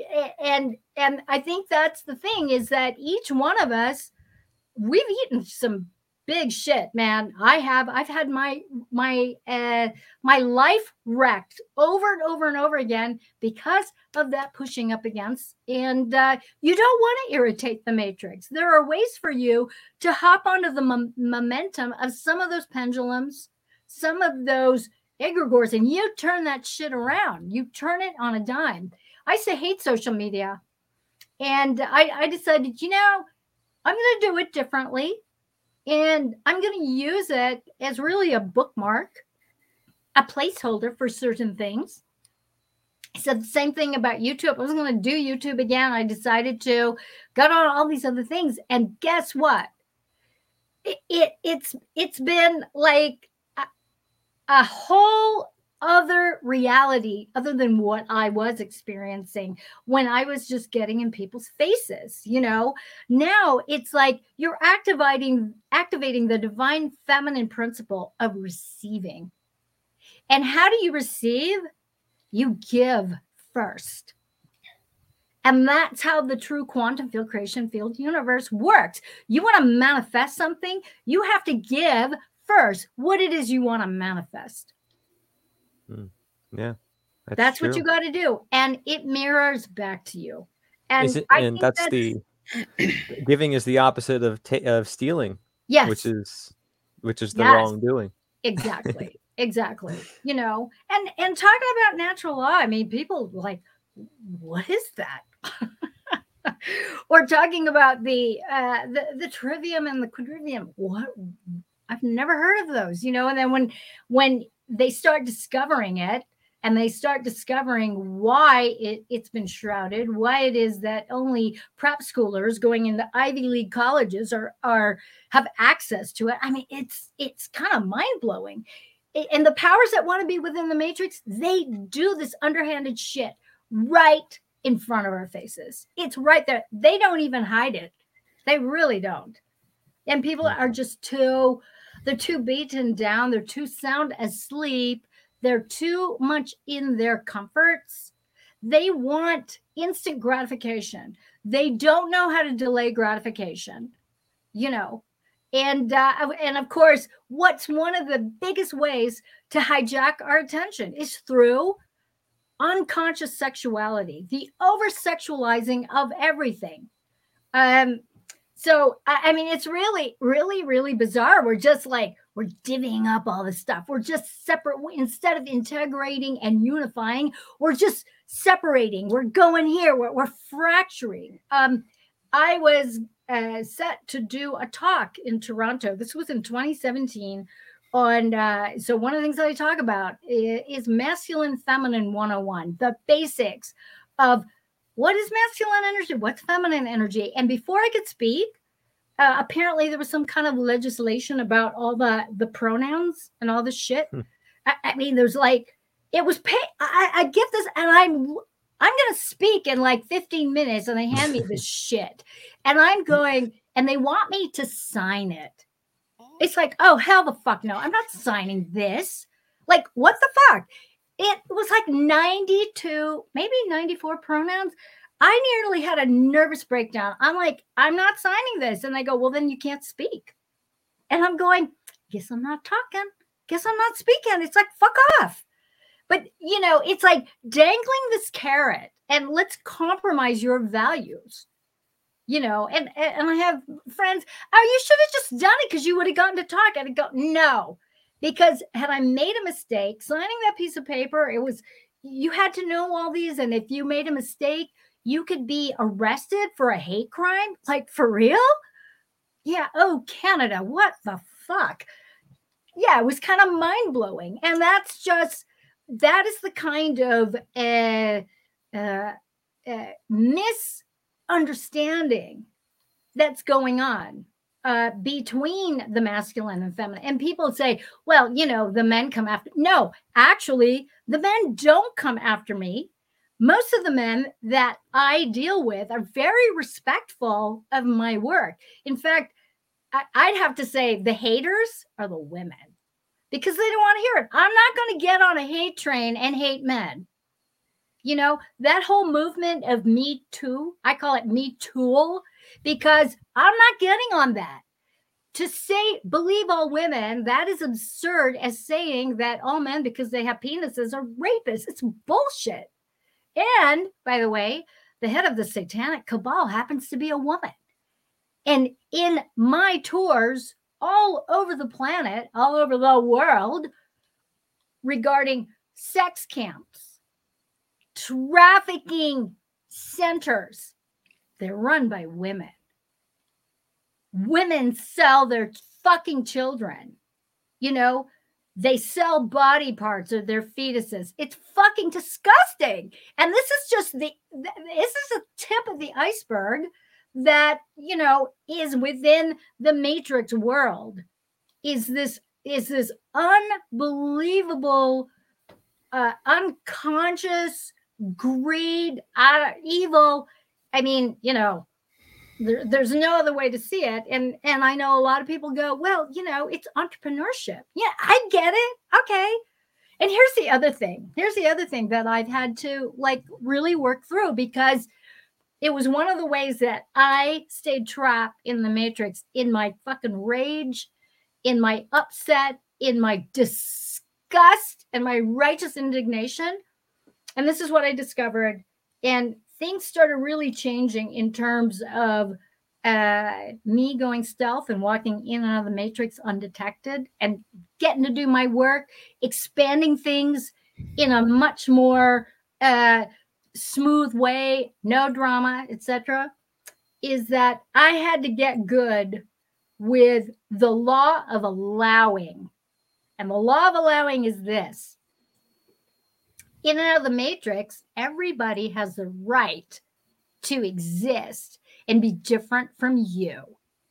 And and I think that's the thing, is that each one of us, we've eaten some big shit, man. I have. I've had my my uh, my life wrecked over and over and over again because of that pushing up against. And uh, you don't want to irritate the matrix. There are ways for you to hop onto the m- momentum of some of those pendulums, some of those egregores, and you turn that shit around. You turn it on a dime. I used to hate social media, and I, I decided, you know, I'm going to do it differently. And I'm going to use it as really a bookmark, a placeholder for certain things. I said the same thing about YouTube. I wasn't going to do YouTube again. I decided to, got on all these other things. And guess what? It, it it's it's been like a, a whole other reality other than what I was experiencing when I was just getting in people's faces. You know, now it's like you're activating activating the divine feminine principle of receiving. And how do you receive? You give first. And that's how the true quantum field creation field universe works. You want to manifest something, you have to give first what it is you want to manifest. Mm. Yeah. That's, that's what you got to do. And it mirrors back to you. And, is it, I and think that's, that's the giving is the opposite of ta- of stealing. Yes. Which is which is the yes. wrongdoing. Exactly. Exactly. You know, and and talking about natural law, I mean, people like, what is that? Or talking about the uh the, the trivium and the quadrivium. What? I've never heard of those, you know. And then when when they start discovering it, and they start discovering why it, it's been shrouded, why it is that only prep schoolers going into Ivy League colleges are are have access to it. I mean, it's it's kind of mind-blowing. And the powers that want to be within the matrix, they do this underhanded shit right in front of our faces. It's right there. They don't even hide it. They really don't. And people are just too, they're too beaten down. They're too sound asleep. They're too much in their comforts. They want instant gratification. They don't know how to delay gratification, you know. And uh, and of course, what's one of the biggest ways to hijack our attention is through unconscious sexuality, the over sexualizing of everything. Um, so I, I mean, it's really, really, really bizarre. We're just like we're divvying up all this stuff. We're just separate instead of integrating and unifying. We're just separating. We're going here. We're, we're fracturing. Um, I was uh, set to do a talk in Toronto. This was in twenty seventeen. On uh, so one of the things that I talk about is, is masculine feminine one oh one, the basics of what is masculine energy, what's feminine energy. And before I could speak, uh, apparently there was some kind of legislation about all the the pronouns and all this shit. Hmm. I, I mean, there's like it was pay. I, I get this, and I'm I'm gonna speak in like fifteen minutes, and they hand me this shit, and I'm going, and they want me to sign it. It's like, oh, hell the fuck no, I'm not signing this. Like, what the fuck? It was like ninety-two, maybe ninety-four pronouns. I nearly had a nervous breakdown. I'm like, I'm not signing this. And they go, well, then you can't speak. And I'm going, guess I'm not talking. Guess I'm not speaking. It's like, fuck off. But, you know, it's like dangling this carrot and let's compromise your values. You know, and, and I have friends, oh, you should have just done it because you would have gotten to talk. I'd go, no, because had I made a mistake signing that piece of paper, it was, you had to know all these. And if you made a mistake, you could be arrested for a hate crime. Like, for real? Yeah. Oh, Canada, what the fuck? Yeah, it was kind of mind blowing. And that's just, that is the kind of uh, uh, uh, mis understanding that's going on uh, between the masculine and feminine. And people say, well, you know, the men come after. No, actually, the men don't come after me. Most of the men that I deal with are very respectful of my work. In fact, I- I'd have to say the haters are the women because they don't want to hear it. I'm not going to get on a hate train and hate men. You know, that whole movement of Me Too, I call it Me Tool, because I'm not getting on that. To say, believe all women, that is absurd as saying that all men, because they have penises, are rapists. It's bullshit. And, by the way, the head of the satanic cabal happens to be a woman. And in my tours all over the planet, all over the world, regarding sex camps, trafficking centers, they're run by women. women sell their fucking children. You know, they sell body parts of their fetuses. It's fucking disgusting. And this is just the, this is a tip of the iceberg that, you know, is within the Matrix world. Is this, is this unbelievable, uh, unconscious greed, uh, evil. I mean, you know, there, there's no other way to see it. And and I know a lot of people go, well, you know, it's entrepreneurship. Yeah, I get it. Okay. And here's the other thing. Here's the other thing that I've had to like really work through, because it was one of the ways that I stayed trapped in the Matrix, in my fucking rage, in my upset, in my disgust, and my righteous indignation. And this is what I discovered. And things started really changing in terms of uh, me going stealth and walking in and out of the Matrix undetected and getting to do my work, expanding things in a much more uh, smooth way, no drama, et cetera, is that I had to get good with the law of allowing. And the law of allowing is this. In and out of the Matrix, everybody has the right to exist and be different from you.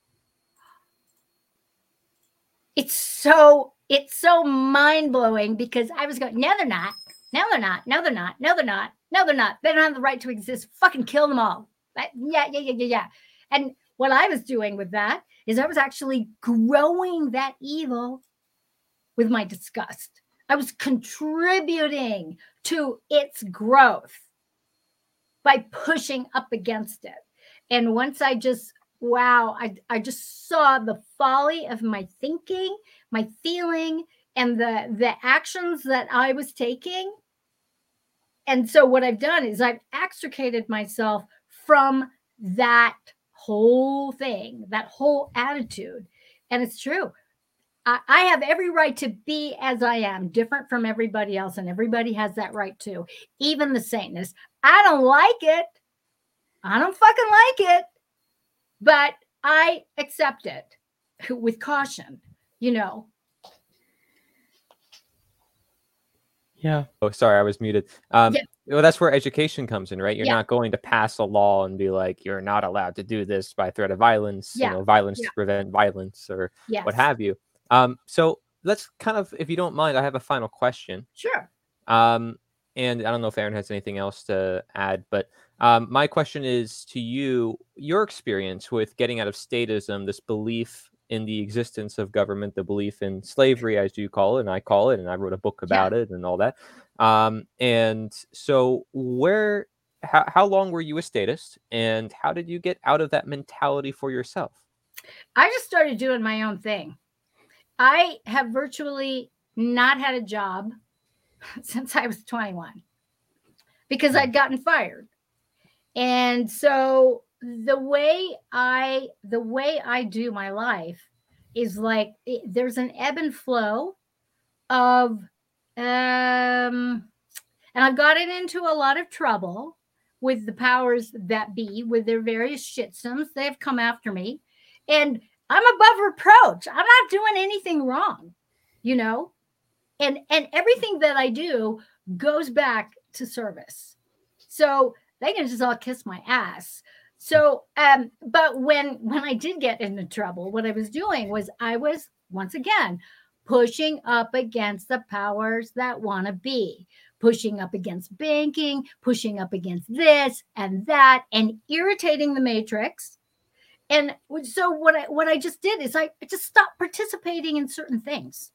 It's so, it's so mind-blowing, because I was going, no, they're not. No, they're not. No, they're not. No, they're not. No, they're not. They don't have the right to exist. Fucking kill them all. But yeah, yeah, yeah, yeah, yeah. And what I was doing with that is I was actually growing that evil with my disgust. I was contributing to its growth by pushing up against it. And once I just, wow, I, I just saw the folly of my thinking, my feeling, and the, the actions that I was taking. And so what I've done is I've extricated myself from that whole thing, that whole attitude. And it's true. I have every right to be as I am, different from everybody else, and everybody has that right too, even the Satanists. I don't like it. I don't fucking like it, but I accept it with caution, you know. Yeah. Oh, sorry, I was muted. Um, yeah. Well, that's where education comes in, right? You're yeah. not going to pass a law and be like, you're not allowed to do this by threat of violence, yeah. you know, violence yeah. to prevent violence, or yes. what have you. Um, so let's kind of, if you don't mind, I have a final question. Sure. Um, and I don't know if Aaron has anything else to add, but um, my question is to you, your experience with getting out of statism, this belief in the existence of government, the belief in slavery, as you call it, and I call it, and I wrote a book about yeah. it and all that. Um, and so where, how, how long were you a statist, and how did you get out of that mentality for yourself? I just started doing my own thing. I have virtually not had a job since I was twenty-one because I'd gotten fired. And so the way I, the way I do my life is like, it, there's an ebb and flow of, um, and I've gotten into a lot of trouble with the powers that be, with their various shitsomes. They have come after me, and I'm above reproach. I'm not doing anything wrong, you know, and, and everything that I do goes back to service. So they can just all kiss my ass. So, um, but when, when I did get into trouble, what I was doing was I was, once again, pushing up against the powers that want to be, pushing up against banking, pushing up against this and that, and irritating the Matrix. And so what I, what I just did is I just stopped participating in certain things,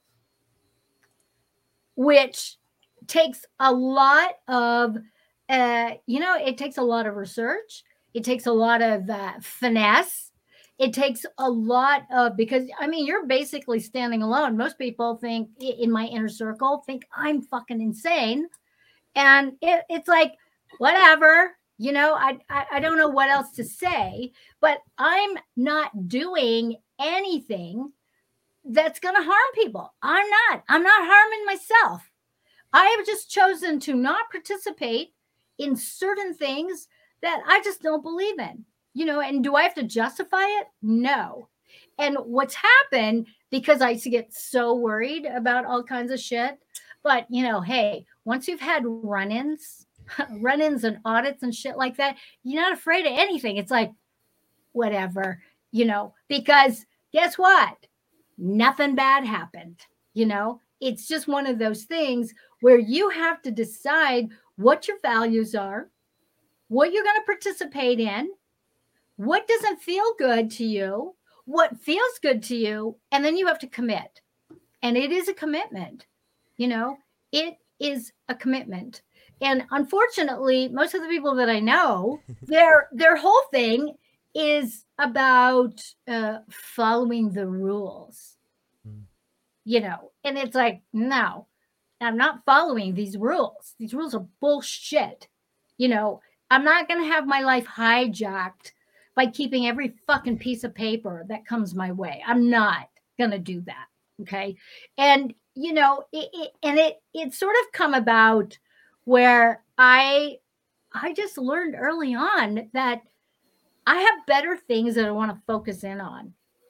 which takes a lot of, uh, you know, it takes a lot of research. It takes a lot of uh, finesse. It takes a lot of, because, I mean, you're basically standing alone. Most people think, in my inner circle, think I'm fucking insane. And it, it's like, whatever. You know, I, I I don't know what else to say, but I'm not doing anything that's going to harm people. I'm not. I'm not harming myself. I have just chosen to not participate in certain things that I just don't believe in. You know, and do I have to justify it? No. and what's happened, because I used to get so worried about all kinds of shit. But, you know, hey, once you've had run-ins, run-ins and audits and shit like that, you're not afraid of anything. It's like, whatever, you know, because guess what? Nothing bad happened. You know, it's just one of those things where you have to decide what your values are, what you're going to participate in, what doesn't feel good to you, what feels good to you, and then you have to commit. And it is a commitment. You know, it is a commitment. And unfortunately, most of the people that I know, their their whole thing is about uh, following the rules. Mm. You know, and it's like, no, I'm not following these rules. These rules are bullshit. You know, I'm not going to have my life hijacked by keeping every fucking piece of paper that comes my way. I'm not going to do that. Okay. And, you know, it, it, and it, it sort of come about where I, I just learned early on that I have better things that I want to focus in on.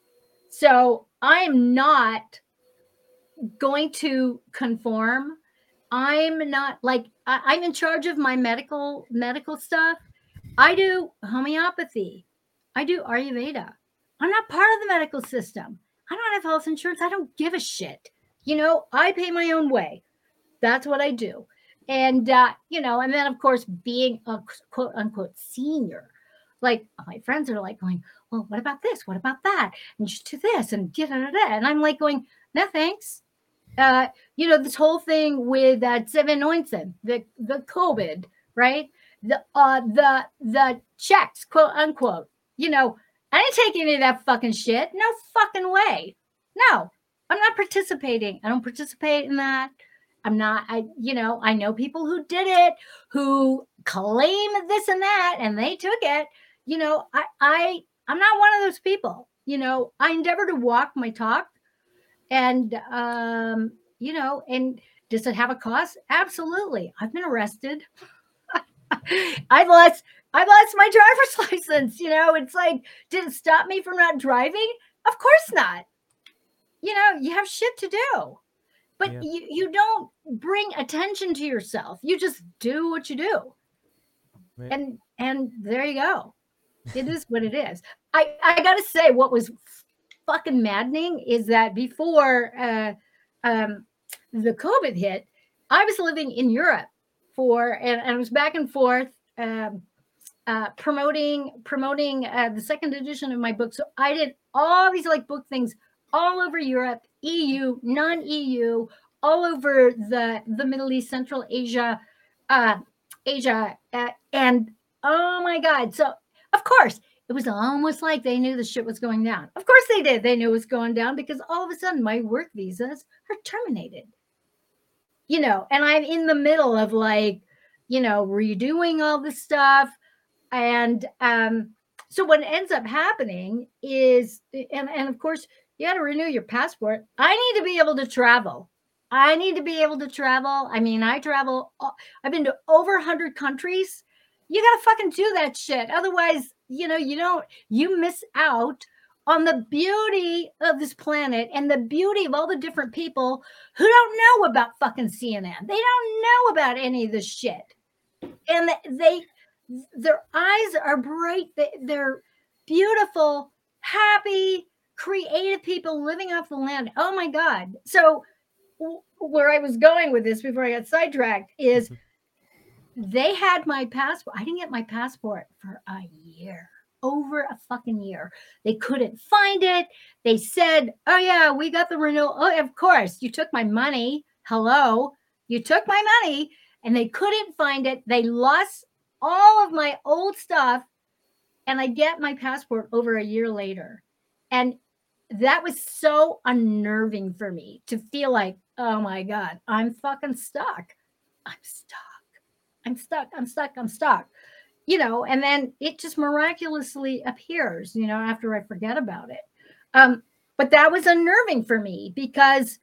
So I'm not going to conform. I'm not like, I, I'm in charge of my medical, medical stuff. I do homeopathy. I do Ayurveda. I'm not part of the medical system. I don't have health insurance. I don't give a shit. You know, I pay my own way. That's what I do. And, uh, you know, and then, of course, being a quote unquote senior, like my friends are like going, well, what about this? What about that? And just do this and da da da. And I'm like going, no, thanks. Uh, you know, this whole thing with that seven nineteen, the, the COVID, right? The, uh, the, the checks, quote unquote, you know, I didn't take any of that fucking shit. No fucking way. No, I'm not participating. I don't participate in that. I'm not, I, you know, I know people who did it, who claim this and that, and they took it. You know, I, I, I'm not one of those people. You know, I endeavor to walk my talk, and, um, you know, and does it have a cost? Absolutely. I've been arrested. I've lost, I've lost my driver's license. You know, it's like, did it stop me from not driving? Of course not. You know, you have shit to do. But yeah. you, you don't bring attention to yourself. You just do what you do. Right. And and there you go. It is what it is. I, I got to say, what was fucking maddening is that before uh, um, the COVID hit, I was living in Europe for, and, and I was back and forth um, uh, promoting promoting uh, the second edition of my book. So I did all these like book things all over Europe, E U, non-E U, all over the, the Middle East, Central Asia, uh, Asia. Uh, and oh my God. So, of course, it was almost like they knew the shit was going down. Of course they did. They knew it was going down because all of a sudden my work visas are terminated. You know, and I'm in the middle of like, you know, redoing all this stuff. And um, so what ends up happening is, and, and of course, you got to renew your passport. I need to be able to travel. I need to be able to travel. I mean, I travel. I've been to over one hundred countries. You got to fucking do that shit. Otherwise, you know, you don't, you miss out on the beauty of this planet and the beauty of all the different people who don't know about fucking C N N. They don't know about any of this shit. And they, their eyes are bright. They're beautiful, happy, creative people living off the land. Oh my God. So where I was going with this before I got sidetracked is they had my passport. I didn't get my passport for a year, over a fucking year. They couldn't find it. They said, oh yeah, we got the renewal. Oh, of course. You took my money. Hello. You took my money, and they couldn't find it. They lost all of my old stuff, and I get my passport over a year later. And that was so unnerving for me to feel like, oh my God, I'm fucking stuck. I'm stuck. I'm stuck. I'm stuck. I'm stuck. You know, and then it just miraculously appears, you know, after I forget about it. Um, but that was unnerving for me because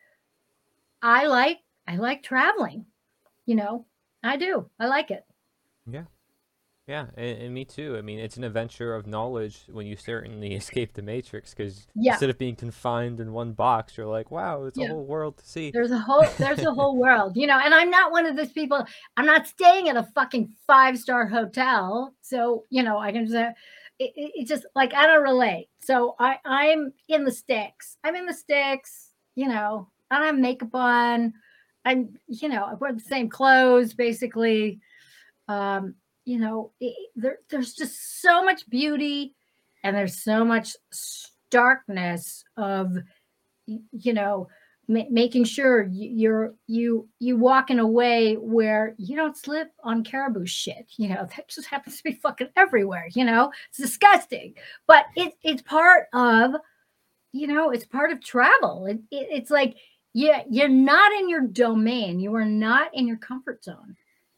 I like, I like traveling, you know, I do. I like it. Yeah. Yeah, and, and me too. I mean, it's an adventure of knowledge when you certainly escape the Matrix, because Yeah, instead of being confined in one box, you're like, wow, it's a yeah. whole world to see. There's a whole there's a whole world, you know, and I'm not one of those people. I'm not staying at a fucking five star hotel, so you know I can just. Uh, it, it, it just like I don't relate. So I I'm in the sticks. I'm in the sticks. You know, I don't have makeup on. I'm you know I wear the same clothes basically. Um, you know, it, there, there's just so much beauty, and there's so much starkness of you know ma- making sure you're you you walk in a way where you don't slip on caribou shit. You know that just happens to be fucking everywhere. You know it's disgusting, but it, it's part of you know it's part of travel. It, it, it's like yeah you're not in your domain. You are not in your comfort zone.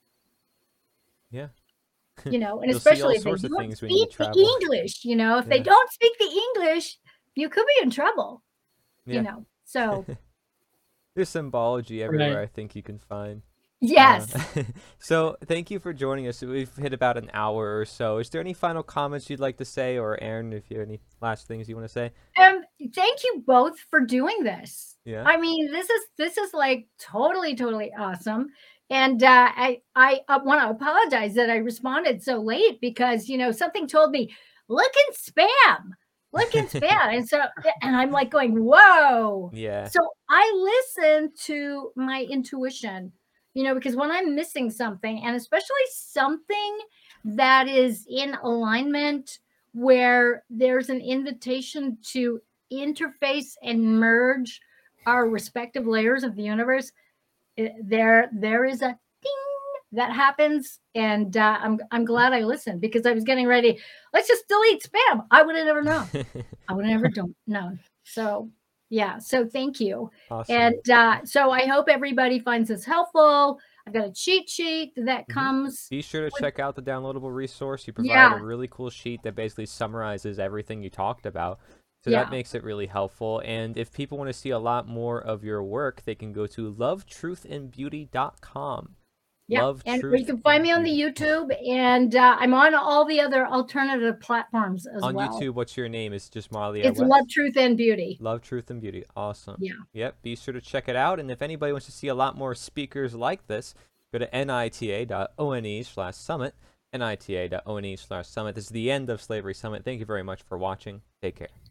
Yeah. You know and You'll see all especially if they sorts of don't things when you speak the travel. English. You know if they Yeah. don't speak the English, you could be in trouble. Yeah. You know so There's symbology everywhere, Right. I think you can find. yes. Uh, so thank you for joining us. We've hit about an hour or so. Is there any final comments you'd like to say, or Aaron, if you have any last things you want to say? Um, thank you both for doing this. Yeah. I mean, this is this is like totally, totally awesome. And uh, I I uh, want to apologize that I responded so late because you know something told me look in spam, look in spam, and so and I'm like going whoa. Yeah. So I listen to my intuition, you know, because when I'm missing something, and especially something that is in alignment where there's an invitation to interface and merge our respective layers of the universe, it- there there is a ding that happens, and uh, I'm I'm glad I listened because I was getting ready. Let's just delete spam. I would have never known. I would have never don't known. So yeah. So thank you. Awesome. And uh, so I hope everybody finds this helpful. I've got a cheat sheet that Mhm. comes. Be sure to with- check out the downloadable resource. You provide Yeah. a really cool sheet that basically summarizes everything you talked about. So Yeah. that makes it really helpful. And if people want to see a lot more of your work, they can go to love truth and beauty dot com. Yeah, Love, and truth, you can find and me on the beauty. YouTube, and uh, I'm on all the other alternative platforms as On well. YouTube, what's your name? It's just Marlia It's West? Love, Truth, and Beauty. Love, Truth, and Beauty. Awesome. Yeah. Yep. Be sure to check it out. And if anybody wants to see a lot more speakers like this, go to nita dot one slash summit. nita dot one slash summit. This is the end of Slavery Summit. Thank you very much for watching. Take care.